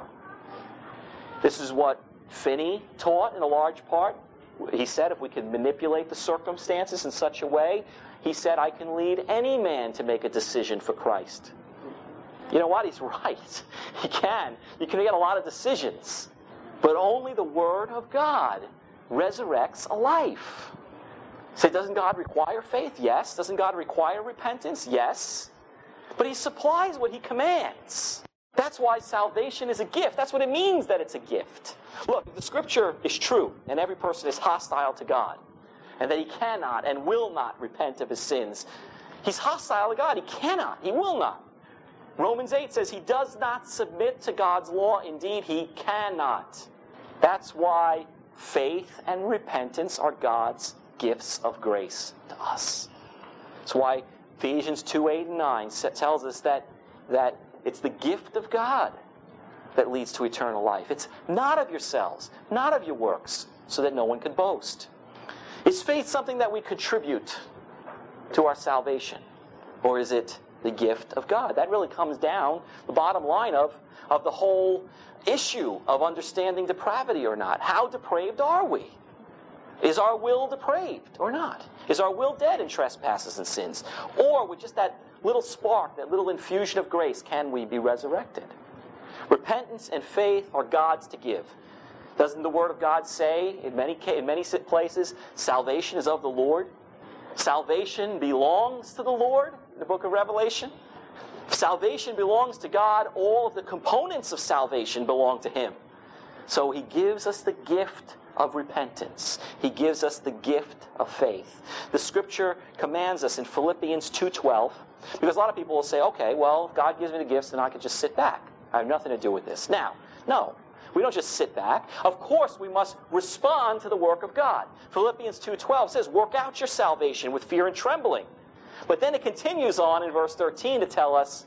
This is what Finney taught in a large part. He said if we can manipulate the circumstances in such a way, he said, I can lead any man to make a decision for Christ. You know what? He's right. He can. You can get a lot of decisions. But only the Word of God resurrects a life. Say, doesn't God require faith? Yes. Doesn't God require repentance? Yes. But He supplies what He commands. That's why salvation is a gift. That's what it means that it's a gift. Look, the Scripture is true, and every person is hostile to God, and that he cannot and will not repent of his sins. He's hostile to God. He cannot. He will not. Romans eight says he does not submit to God's law. Indeed, he cannot. That's why faith and repentance are God's gifts of grace to us. That's why Ephesians two, eight, and nine tells us that, that it's the gift of God that leads to eternal life. It's not of yourselves, not of your works, so that no one can boast. Is faith something that we contribute to our salvation? Or is it the gift of God? That really comes down the bottom line of, of the whole issue of understanding depravity or not. How depraved are we? Is our will depraved or not? Is our will dead in trespasses and sins? Or with just that little spark, that little infusion of grace, can we be resurrected? Repentance and faith are God's to give. Doesn't the Word of God say in many in many places, salvation is of the Lord? Salvation belongs to the Lord in the book of Revelation. If salvation belongs to God, all of the components of salvation belong to Him. So He gives us the gift of repentance. He gives us the gift of faith. The Scripture commands us in Philippians two twelve, because a lot of people will say, okay, well, if God gives me the gifts, then I can just sit back. I have nothing to do with this. Now, no, we don't just sit back. Of course, we must respond to the work of God. Philippians two twelve says, work out your salvation with fear and trembling. But then it continues on in verse thirteen to tell us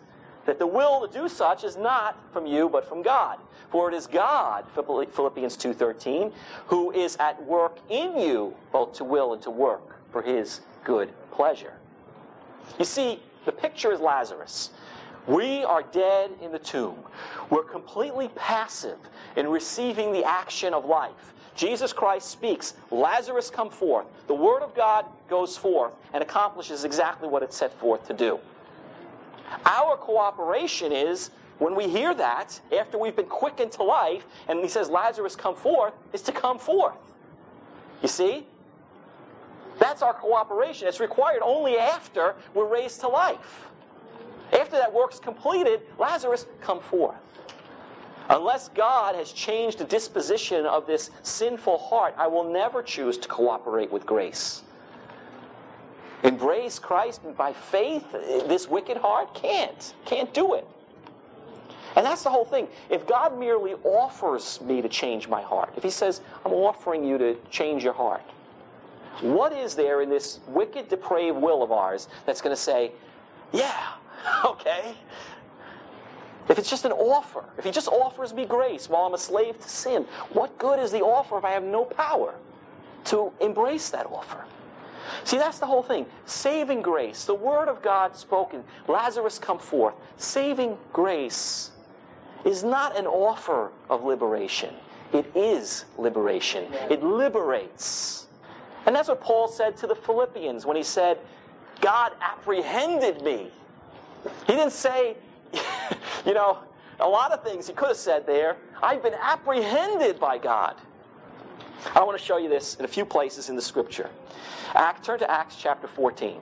that the will to do such is not from you, but from God. For it is God, Philippians two thirteen, who is at work in you, both to will and to work for his good pleasure. You see, the picture is Lazarus. We are dead in the tomb. We're completely passive in receiving the action of life. Jesus Christ speaks, Lazarus come forth. The Word of God goes forth and accomplishes exactly what it's set forth to do. Our cooperation is, when we hear that, after we've been quickened to life, and he says, Lazarus come forth, is to come forth. You see? That's our cooperation. It's required only after we're raised to life. After that work's completed, Lazarus, come forth. Unless God has changed the disposition of this sinful heart, I will never choose to cooperate with grace. Embrace Christ by faith, this wicked heart can't. Can't do it. And that's the whole thing. If God merely offers me to change my heart, if he says, I'm offering you to change your heart, what is there in this wicked, depraved will of ours that's going to say, yeah, okay? If it's just an offer, if he just offers me grace while I'm a slave to sin, what good is the offer if I have no power to embrace that offer? See, that's the whole thing. Saving grace, the Word of God spoken, Lazarus come forth. Saving grace is not an offer of liberation. It is liberation. It liberates. And that's what Paul said to the Philippians when he said, God apprehended me. He didn't say, you know, a lot of things he could have said there. I've been apprehended by God. I want to show you this in a few places in the Scripture. Act, turn to Acts chapter fourteen.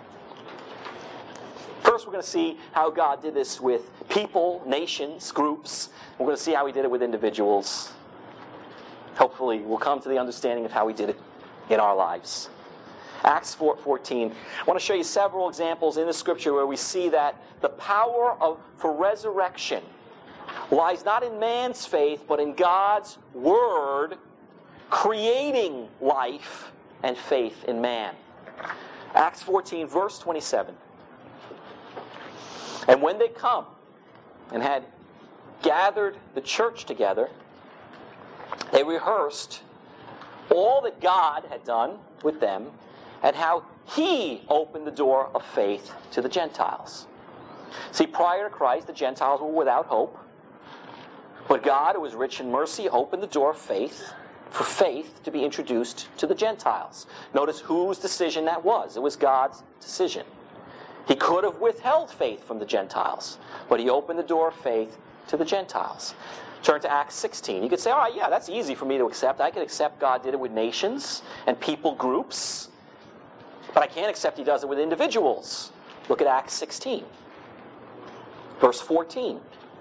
First, we're going to see how God did this with people, nations, groups. We're going to see how he did it with individuals. Hopefully, we'll come to the understanding of how he did it in our lives. Acts four fourteen. I want to show you several examples in the Scripture where we see that the power of for resurrection lies not in man's faith, but in God's Word creating life and faith in man. Acts fourteen, verse twenty-seven. And when they come and had gathered the church together, they rehearsed all that God had done with them and how he opened the door of faith to the Gentiles. See, prior to Christ, the Gentiles were without hope. But God, who was rich in mercy, opened the door of faith for faith to be introduced to the Gentiles. Notice whose decision that was. It was God's decision. He could have withheld faith from the Gentiles, but he opened the door of faith to the Gentiles. Turn to Acts sixteen. You could say, all right, yeah, that's easy for me to accept. I can accept God did it with nations and people groups, but I can't accept he does it with individuals. Look at Acts sixteen, verse fourteen.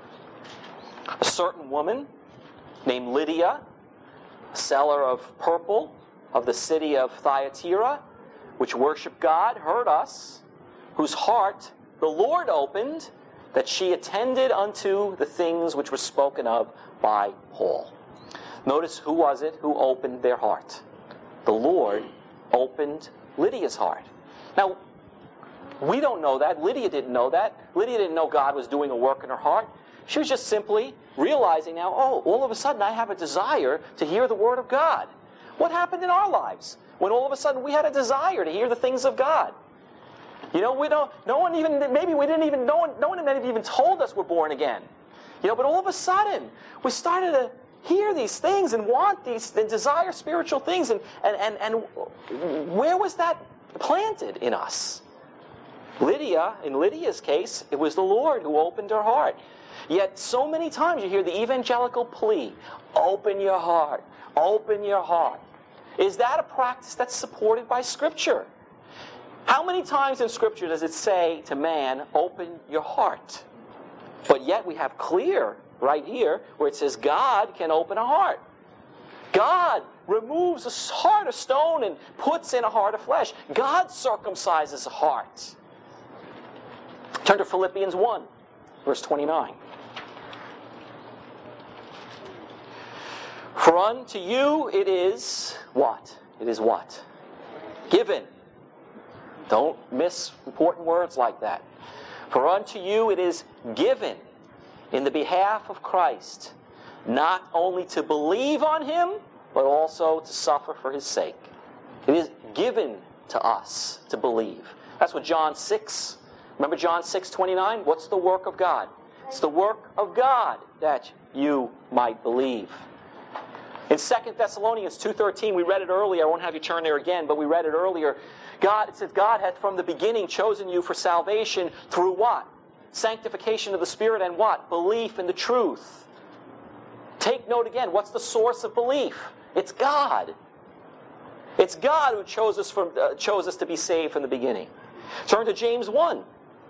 A certain woman named Lydia, a seller of purple of the city of Thyatira, which worshiped God, heard us, whose heart the Lord opened, that she attended unto the things which were spoken of by Paul. Notice who was it who opened their heart? The Lord opened Lydia's heart. Now, we don't know that. Lydia didn't know that. Lydia didn't know God was doing a work in her heart. She was just simply realizing now, oh, all of a sudden I have a desire to hear the Word of God. What happened in our lives when all of a sudden we had a desire to hear the things of God? You know, we don't, no one even, maybe we didn't even, no one, no one maybe even told us we're born again. You know, but all of a sudden, we started to hear these things and want these, and desire spiritual things. And, and, and, and where was that planted in us? Lydia, in Lydia's case, it was the Lord who opened her heart. Yet so many times you hear the evangelical plea, open your heart, open your heart. Is that a practice that's supported by Scripture? How many times in Scripture does it say to man, open your heart? But yet we have clear right here where it says God can open a heart. God removes a heart of stone and puts in a heart of flesh. God circumcises a heart. Turn to Philippians one, verse twenty-nine. For unto you it is what? It is what? Given. Don't miss important words like that. For unto you it is given in the behalf of Christ, not only to believe on him, but also to suffer for his sake. It is given to us to believe. That's what John six, remember John six twenty-nine? What's the work of God? It's the work of God that you might believe. In Second Thessalonians two thirteen, we read it earlier. I won't have you turn there again, but we read it earlier. God, it says, God hath from the beginning chosen you for salvation through what? Sanctification of the Spirit and what? Belief in the truth. Take note again, what's the source of belief? It's God. It's God who chose us, from, uh, chose us to be saved from the beginning. Turn to James one.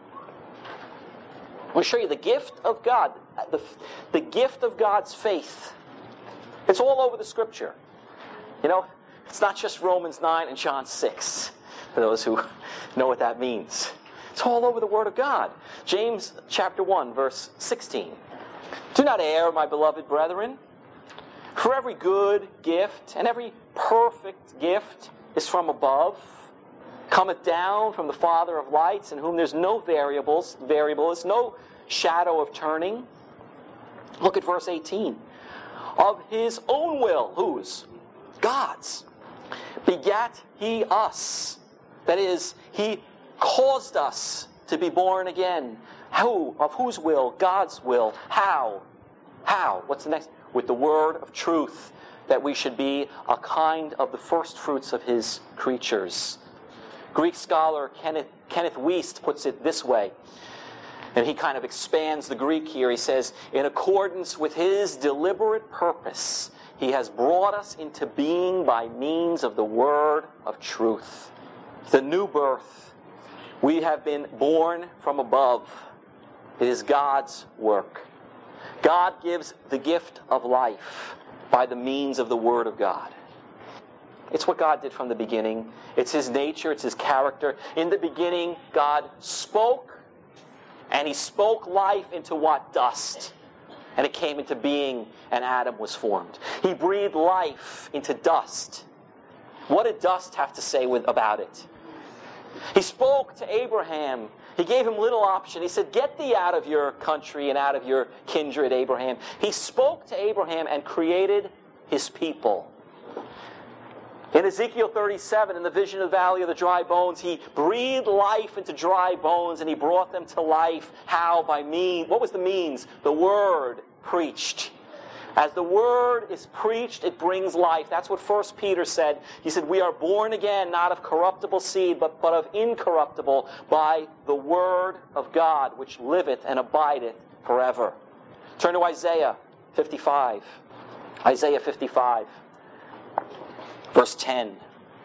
I want to show you the gift of God, the, the gift of God's faith. It's all over the Scripture. You know, it's not just Romans nine and John six, for those who know what that means. It's all over the Word of God. James chapter one, verse sixteen. Do not err, my beloved brethren, for every good gift and every perfect gift is from above, cometh down from the Father of lights, in whom there's no variables, variable, there's no shadow of turning. Look at verse eighteen. Of his own will, whose? God's. Begat he us. That is, he caused us to be born again. Who? Of whose will? God's will. How? How? What's the next? With the word of truth, that we should be a kind of the first fruits of his creatures. Greek scholar Kenneth, Kenneth Wiest puts it this way, and he kind of expands the Greek here. He says, in accordance with his deliberate purpose, he has brought us into being by means of the word of truth. The new birth. We have been born from above. It is God's work. God gives the gift of life by the means of the Word of God. It's what God did from the beginning. It's His nature. It's His character. In the beginning, God spoke, and He spoke life into what? Dust. And it came into being, and Adam was formed. He breathed life into dust. What did dust have to say with, about it? He spoke to Abraham. He gave him little option. He said, get thee out of your country and out of your kindred, Abraham. He spoke to Abraham and created his people. In Ezekiel thirty-seven, in the vision of the valley of the dry bones, he breathed life into dry bones and he brought them to life. How? By means. What was the means? The word preached. As the word is preached, it brings life. That's what First Peter said. He said, we are born again, not of corruptible seed, but, but of incorruptible, by the word of God, which liveth and abideth forever. Turn to Isaiah fifty-five. Isaiah fifty-five, verse ten.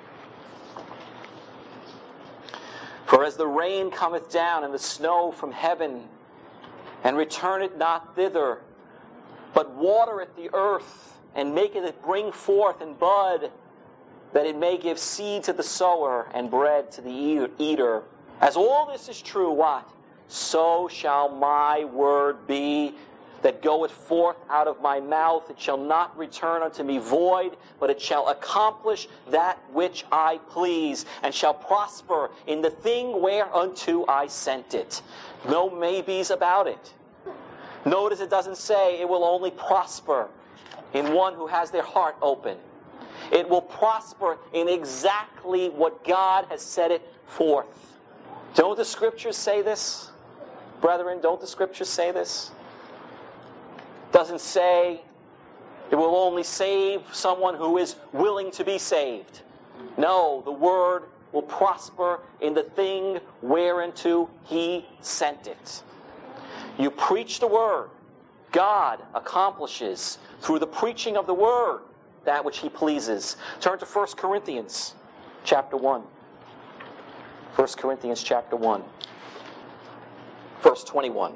For as the rain cometh down and the snow from heaven, and returneth not thither, but watereth the earth, and maketh it bring forth and bud, that it may give seed to the sower, and bread to the eater. As all this is true, what? So shall my word be that goeth forth out of my mouth. It shall not return unto me void, but it shall accomplish that which I please, and shall prosper in the thing whereunto I sent it. No maybes about it. Notice it doesn't say it will only prosper in one who has their heart open. It will prosper in exactly what God has set it forth. Don't the Scriptures say this? Brethren, don't the Scriptures say this? Doesn't say it will only save someone who is willing to be saved. No, the Word will prosper in the thing whereunto He sent it. You preach the Word. God accomplishes through the preaching of the Word that which He pleases. Turn to First Corinthians chapter one. First Corinthians chapter one, verse twenty-one.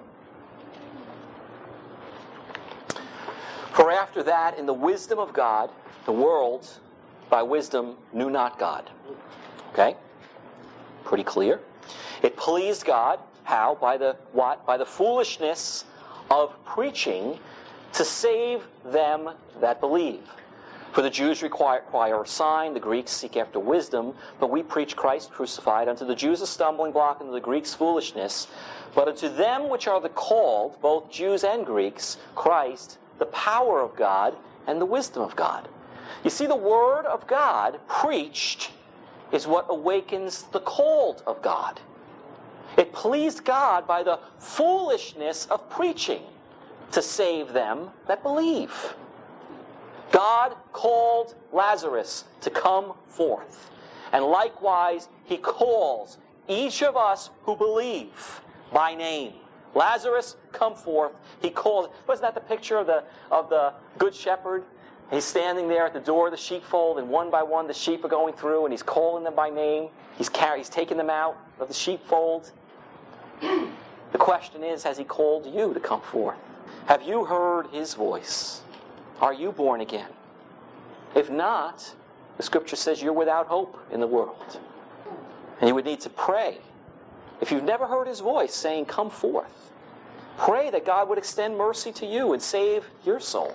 For after that, in the wisdom of God, the world by wisdom knew not God. Okay? Pretty clear. It pleased God. How? By the what? By the foolishness of preaching to save them that believe. For the Jews require, require a sign, the Greeks seek after wisdom, but we preach Christ crucified, unto the Jews a stumbling block, and to the Greeks foolishness. But unto them which are the called, both Jews and Greeks, Christ, the power of God and the wisdom of God. You see, the Word of God preached is what awakens the called of God. It pleased God by the foolishness of preaching to save them that believe. God called Lazarus to come forth. And likewise, He calls each of us who believe by name. Lazarus, come forth. He calls. Wasn't that the picture of the of the good shepherd? He's standing there at the door of the sheepfold, and one by one the sheep are going through, and he's calling them by name. He's car- he's taking them out of the sheepfold. The question is, has He called you to come forth? Have you heard His voice? Are you born again? If not, the Scripture says you're without hope in the world. And you would need to pray. If you've never heard His voice saying, come forth, pray that God would extend mercy to you and save your soul.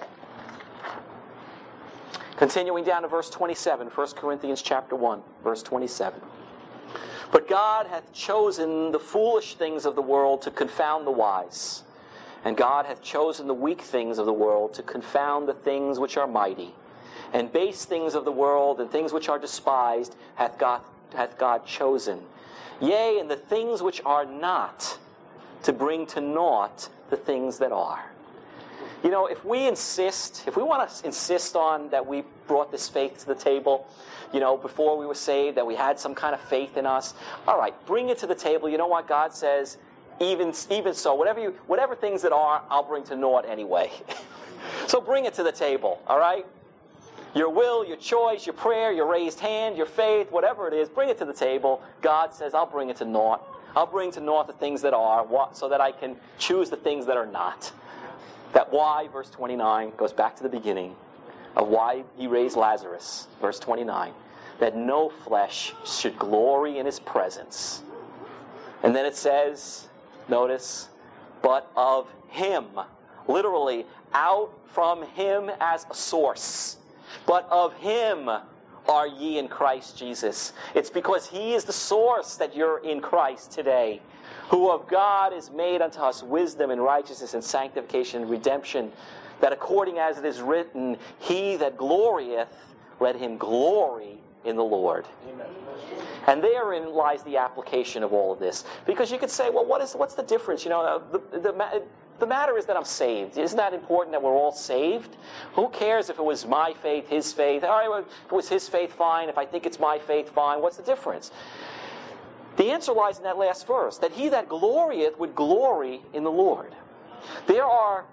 Continuing down to verse twenty-seven, First Corinthians chapter one, verse twenty-seven. But God hath chosen the foolish things of the world to confound the wise. And God hath chosen the weak things of the world to confound the things which are mighty. And base things of the world and things which are despised hath God, hath God chosen. Yea, and the things which are not, to bring to naught the things that are. You know, if we insist, if we want to insist on that we brought this faith to the table, you know, before we were saved, that we had some kind of faith in us, all right, bring it to the table. You know what God says? Even, even so, whatever you, whatever things that are, I'll bring to naught anyway. So bring it to the table, all right? Your will, your choice, your prayer, your raised hand, your faith, whatever it is, bring it to the table. God says, I'll bring it to naught. I'll bring to naught the things that are, so that I can choose the things that are not. That why, verse twenty-nine, goes back to the beginning of why He raised Lazarus, verse twenty-nine, that no flesh should glory in His presence. And then it says, notice, but of Him, literally, out from Him as a source. But of Him are ye in Christ Jesus. It's because He is the source that you're in Christ today, who of God is made unto us wisdom and righteousness and sanctification and redemption, that according as it is written, He that glorieth, let him glory in the Lord. Amen. And therein lies the application of all of this. Because you could say, well, what is what's the difference? You know, the, the, the matter is that I'm saved. Isn't that important that we're all saved? Who cares if it was my faith, his faith? All right, well, if it was his faith, fine. If I think it's my faith, fine. What's the difference? The answer lies in that last verse, that he that glorieth would glory in the Lord. There are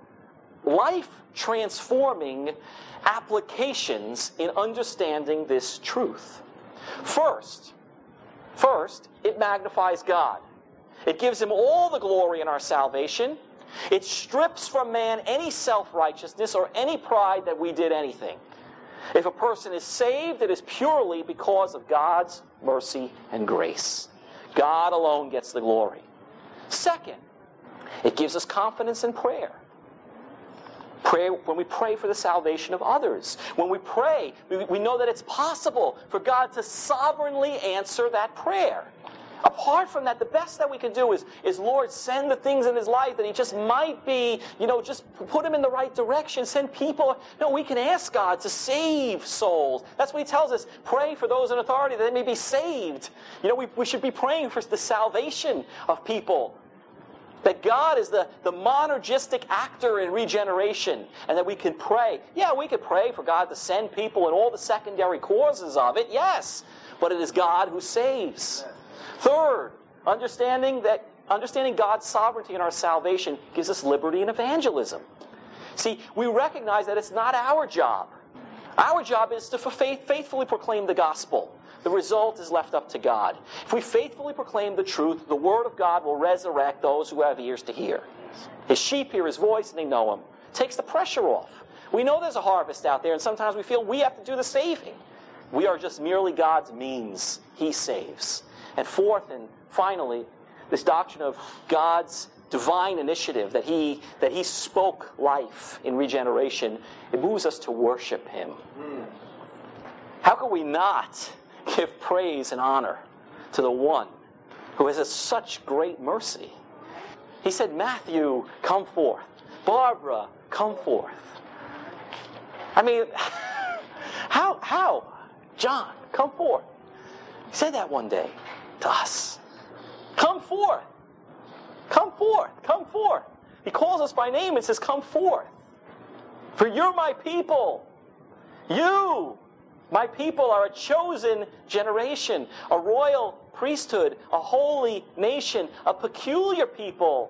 life-transforming applications in understanding this truth. First, first, it magnifies God. It gives Him all the glory in our salvation. It strips from man any self-righteousness or any pride that we did anything. If a person is saved, it is purely because of God's mercy and grace. God alone gets the glory. Second, it gives us confidence in prayer. Pray, when we pray for the salvation of others, when we pray, we, we know that it's possible for God to sovereignly answer that prayer. Apart from that, the best that we can do is, is, Lord, send the things in his life that he just might be, you know, just put him in the right direction. Send people. No, we can ask God to save souls. That's what he tells us. Pray for those in authority that they may be saved. You know, we, we should be praying for the salvation of people. That God is the, the monergistic actor in regeneration, and that we can pray. Yeah, we could pray for God to send people and all the secondary causes of it, yes. But it is God who saves. Third, understanding that understanding God's sovereignty in our salvation gives us liberty in evangelism. See, we recognize that it's not our job. Our job is to faith, faithfully proclaim the gospel. The result is left up to God. If we faithfully proclaim the truth, the Word of God will resurrect those who have ears to hear. His sheep hear His voice and they know Him. It takes the pressure off. We know there's a harvest out there, and sometimes we feel we have to do the saving. We are just merely God's means. He saves. And fourth and finally, this doctrine of God's divine initiative, that He that He spoke life in regeneration, it moves us to worship Him. How could we not give praise and honor to the one who has such great mercy? He said, Matthew, come forth. Barbara, come forth. I mean, how, how? John, come forth. He said that one day to us. Come forth. Come forth. Come forth. He calls us by name and says, come forth. For you're my people. You, my people, are a chosen generation, a royal priesthood, a holy nation, a peculiar people.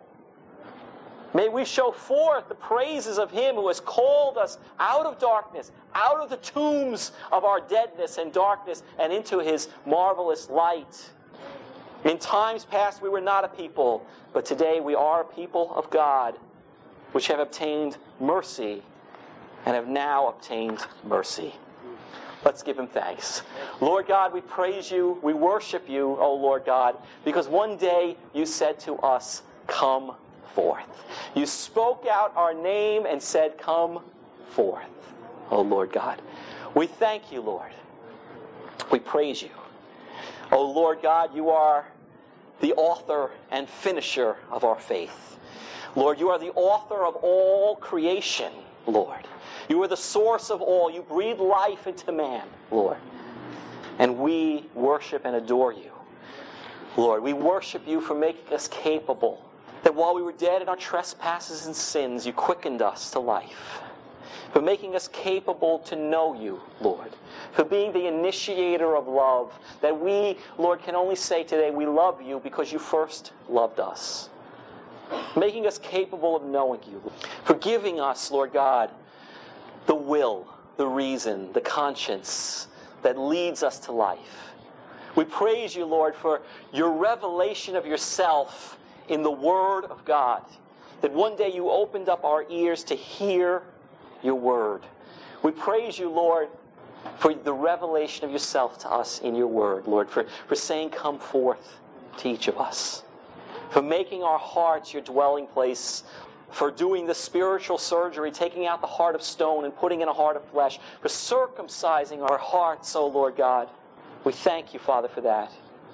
May we show forth the praises of Him who has called us out of darkness, out of the tombs of our deadness and darkness, and into His marvelous light. In times past we were not a people, but today we are a people of God, which have obtained mercy and have now obtained mercy. Let's give Him thanks. Lord God, we praise You, we worship You, O Lord God, because one day You said to us, come forth. You spoke out our name and said, come forth, O Lord God. We thank You, Lord. We praise You. O Lord God, You are the author and finisher of our faith. Lord, You are the author of all creation, Lord. You are the source of all. You breathe life into man, Lord. And we worship and adore You. Lord, we worship You for making us capable, that while we were dead in our trespasses and sins, You quickened us to life. For making us capable to know You, Lord. For being the initiator of love, that we, Lord, can only say today, we love You because You first loved us. Making us capable of knowing You. For giving us, Lord God, the will, the reason, the conscience that leads us to life. We praise You, Lord, for Your revelation of Yourself in the Word of God. That one day You opened up our ears to hear Your Word. We praise You, Lord, for the revelation of Yourself to us in Your Word, Lord, for, for saying, come forth to each of us. For making our hearts Your dwelling place, for doing the spiritual surgery, taking out the heart of stone and putting in a heart of flesh, for circumcising our hearts, O Lord God. We thank You, Father, for that.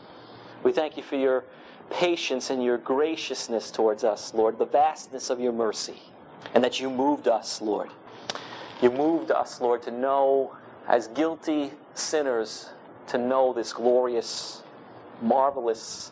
We thank You for Your patience and Your graciousness towards us, Lord, the vastness of Your mercy, and that You moved us, Lord. You moved us, Lord, to know, as guilty sinners, to know this glorious, marvelous,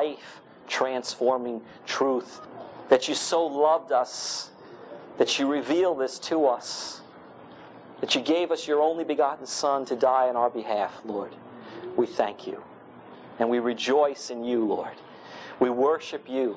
life-transforming truth, that You so loved us, that You revealed this to us, that You gave us Your only begotten Son to die on our behalf, Lord. We thank You, and we rejoice in You, Lord. We worship You.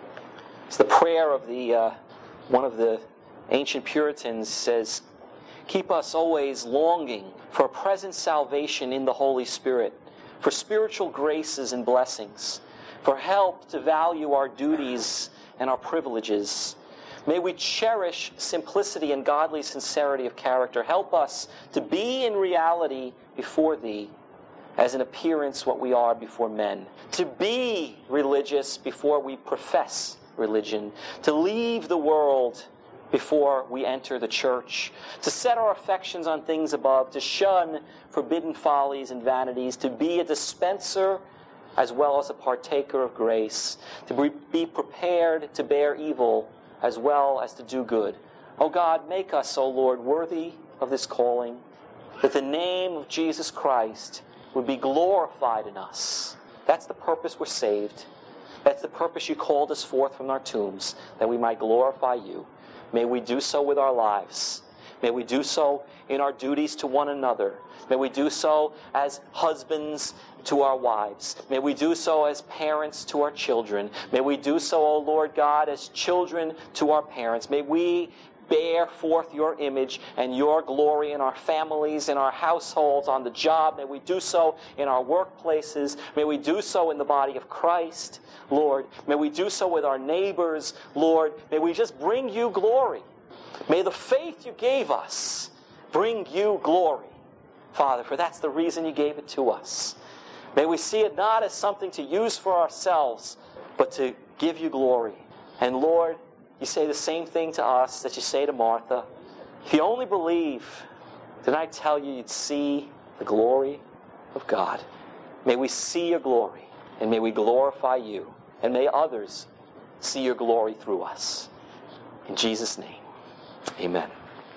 It's the prayer of the uh, one of the ancient Puritans says, keep us always longing for a present salvation in the Holy Spirit, for spiritual graces and blessings, for help to value our duties and our privileges. May we cherish simplicity and godly sincerity of character. Help us to be in reality before Thee, as in appearance what we are before men. To be religious before we profess religion. To leave the world before we enter the church. To set our affections on things above. To shun forbidden follies and vanities. To be a dispenser as well as a partaker of grace. To be prepared to bear evil as well as to do good. O God, make us, O Lord, worthy of this calling, that the name of Jesus Christ would be glorified in us. That's the purpose we're saved. That's the purpose You called us forth from our tombs, that we might glorify You. May we do so with our lives. May we do so in our duties to one another. May we do so as husbands to our wives. May we do so as parents to our children. May we do so, O Lord God, as children to our parents. May we bear forth Your image and Your glory in our families, in our households, on the job. May we do so in our workplaces. May we do so in the body of Christ, Lord. May we do so with our neighbors, Lord. May we just bring You glory. May the faith You gave us bring You glory, Father, for that's the reason You gave it to us. May we see it not as something to use for ourselves, but to give You glory. And Lord, You say the same thing to us that You say to Martha. If you only believe, then I tell you, you'd see the glory of God. May we see Your glory, and may we glorify You, and may others see your glory through us. In Jesus' name, amen.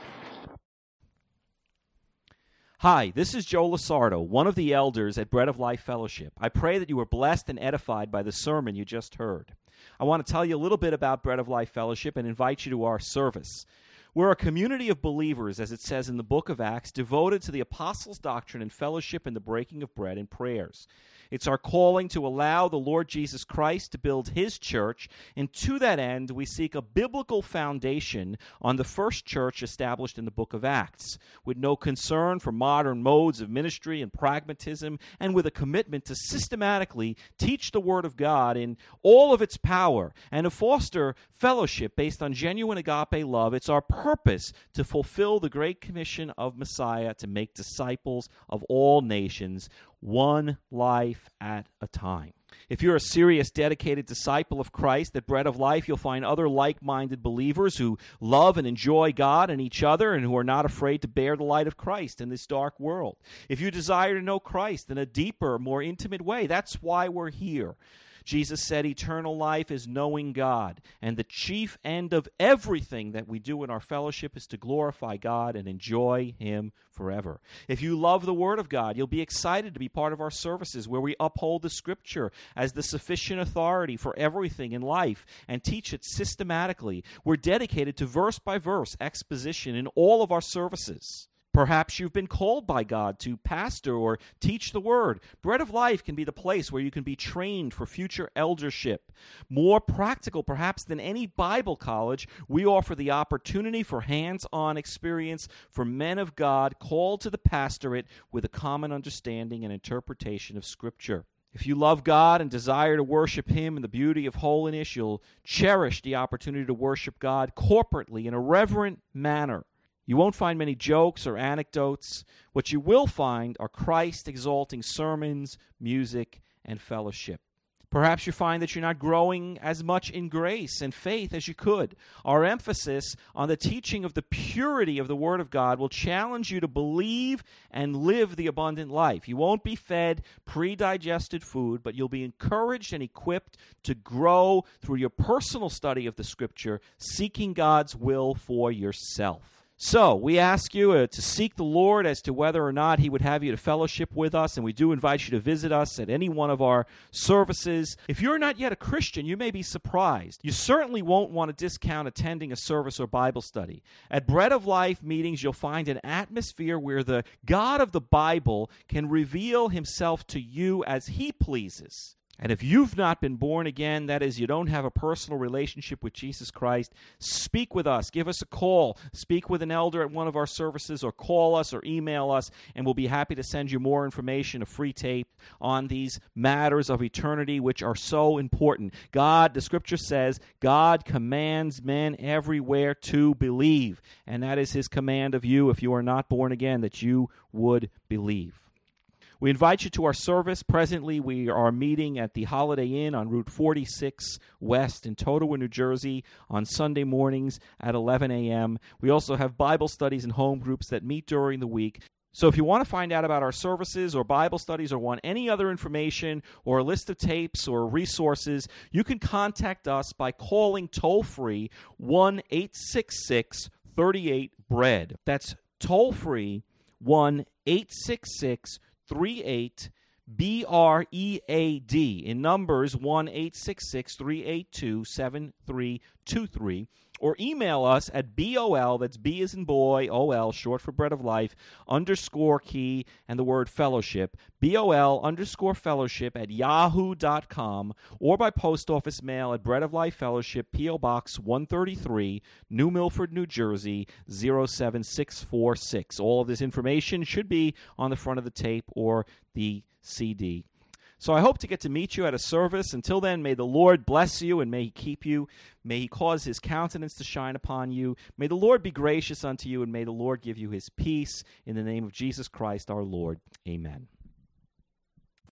Hi, this is Joe Lasardo, one of the elders at Bread of Life Fellowship. I pray that you were blessed and edified by the sermon you just heard. I want to tell you a little bit about Bread of Life Fellowship and invite you to our service. We're a community of believers, as it says in the book of Acts, devoted to the apostles' doctrine and fellowship in the breaking of bread and prayers. It's our calling to allow the Lord Jesus Christ to build his church, and to that end, we seek a biblical foundation on the first church established in the book of Acts, with no concern for modern modes of ministry and pragmatism, and with a commitment to systematically teach the Word of God in all of its power, and to foster fellowship based on genuine agape love. It's our purpose to fulfill the great commission of Messiah to make disciples of all nations, one life at a time. If you're a serious, dedicated disciple of Christ at Bread of Life, you'll find other like-minded believers who love and enjoy God and each other and who are not afraid to bear the light of Christ in this dark world. If you desire to know Christ in a deeper, more intimate way, that's why we're here. Jesus said eternal life is knowing God, and the chief end of everything that we do in our fellowship is to glorify God and enjoy him forever. If you love the Word of God, you'll be excited to be part of our services where we uphold the Scripture as the sufficient authority for everything in life and teach it systematically. We're dedicated to verse-by-verse exposition in all of our services. Perhaps you've been called by God to pastor or teach the Word. Bread of Life can be the place where you can be trained for future eldership. More practical, perhaps, than any Bible college, we offer the opportunity for hands-on experience for men of God called to the pastorate with a common understanding and interpretation of Scripture. If you love God and desire to worship him in the beauty of holiness, you'll cherish the opportunity to worship God corporately in a reverent manner. You won't find many jokes or anecdotes. What you will find are Christ-exalting sermons, music, and fellowship. Perhaps you find that you're not growing as much in grace and faith as you could. Our emphasis on the teaching of the purity of the Word of God will challenge you to believe and live the abundant life. You won't be fed pre-digested food, but you'll be encouraged and equipped to grow through your personal study of the Scripture, seeking God's will for yourself. So, we ask you uh, to seek the Lord as to whether or not he would have you to fellowship with us, and we do invite you to visit us at any one of our services. If you're not yet a Christian, you may be surprised. You certainly won't want to discount attending a service or Bible study. At Bread of Life meetings, you'll find an atmosphere where the God of the Bible can reveal himself to you as he pleases. And if you've not been born again, that is, you don't have a personal relationship with Jesus Christ, speak with us. Give us a call. Speak with an elder at one of our services, or call us or email us, and we'll be happy to send you more information, a free tape on these matters of eternity, which are so important. God, the Scripture says, God commands men everywhere to believe. And that is his command of you, if you are not born again, that you would believe. We invite you to our service. Presently, we are meeting at the Holiday Inn on Route forty-six West in Totowa, New Jersey, on Sunday mornings at eleven a.m. We also have Bible studies and home groups that meet during the week. So if you want to find out about our services or Bible studies or want any other information or a list of tapes or resources, you can contact us by calling toll-free one eight six six, three eight, B R E A D. That's toll-free one eight six six, three eight, B R E A D, in numbers one eight six six, three eight two, seven three two three, or email us at B O L, that's B as in boy, O L, short for Bread of Life, underscore key, and the word fellowship, B O L underscore fellowship at yahoo dot com, or by post office mail at Bread of Life Fellowship, P O Box one thirty-three, New Milford, New Jersey, zero seven six four six. All of this information should be on the front of the tape or the C D. So I hope to get to meet you at a service. Until then, may the Lord bless you and may he keep you. May he cause his countenance to shine upon you. May the Lord be gracious unto you, and may the Lord give you his peace. In the name of Jesus Christ our Lord. Amen.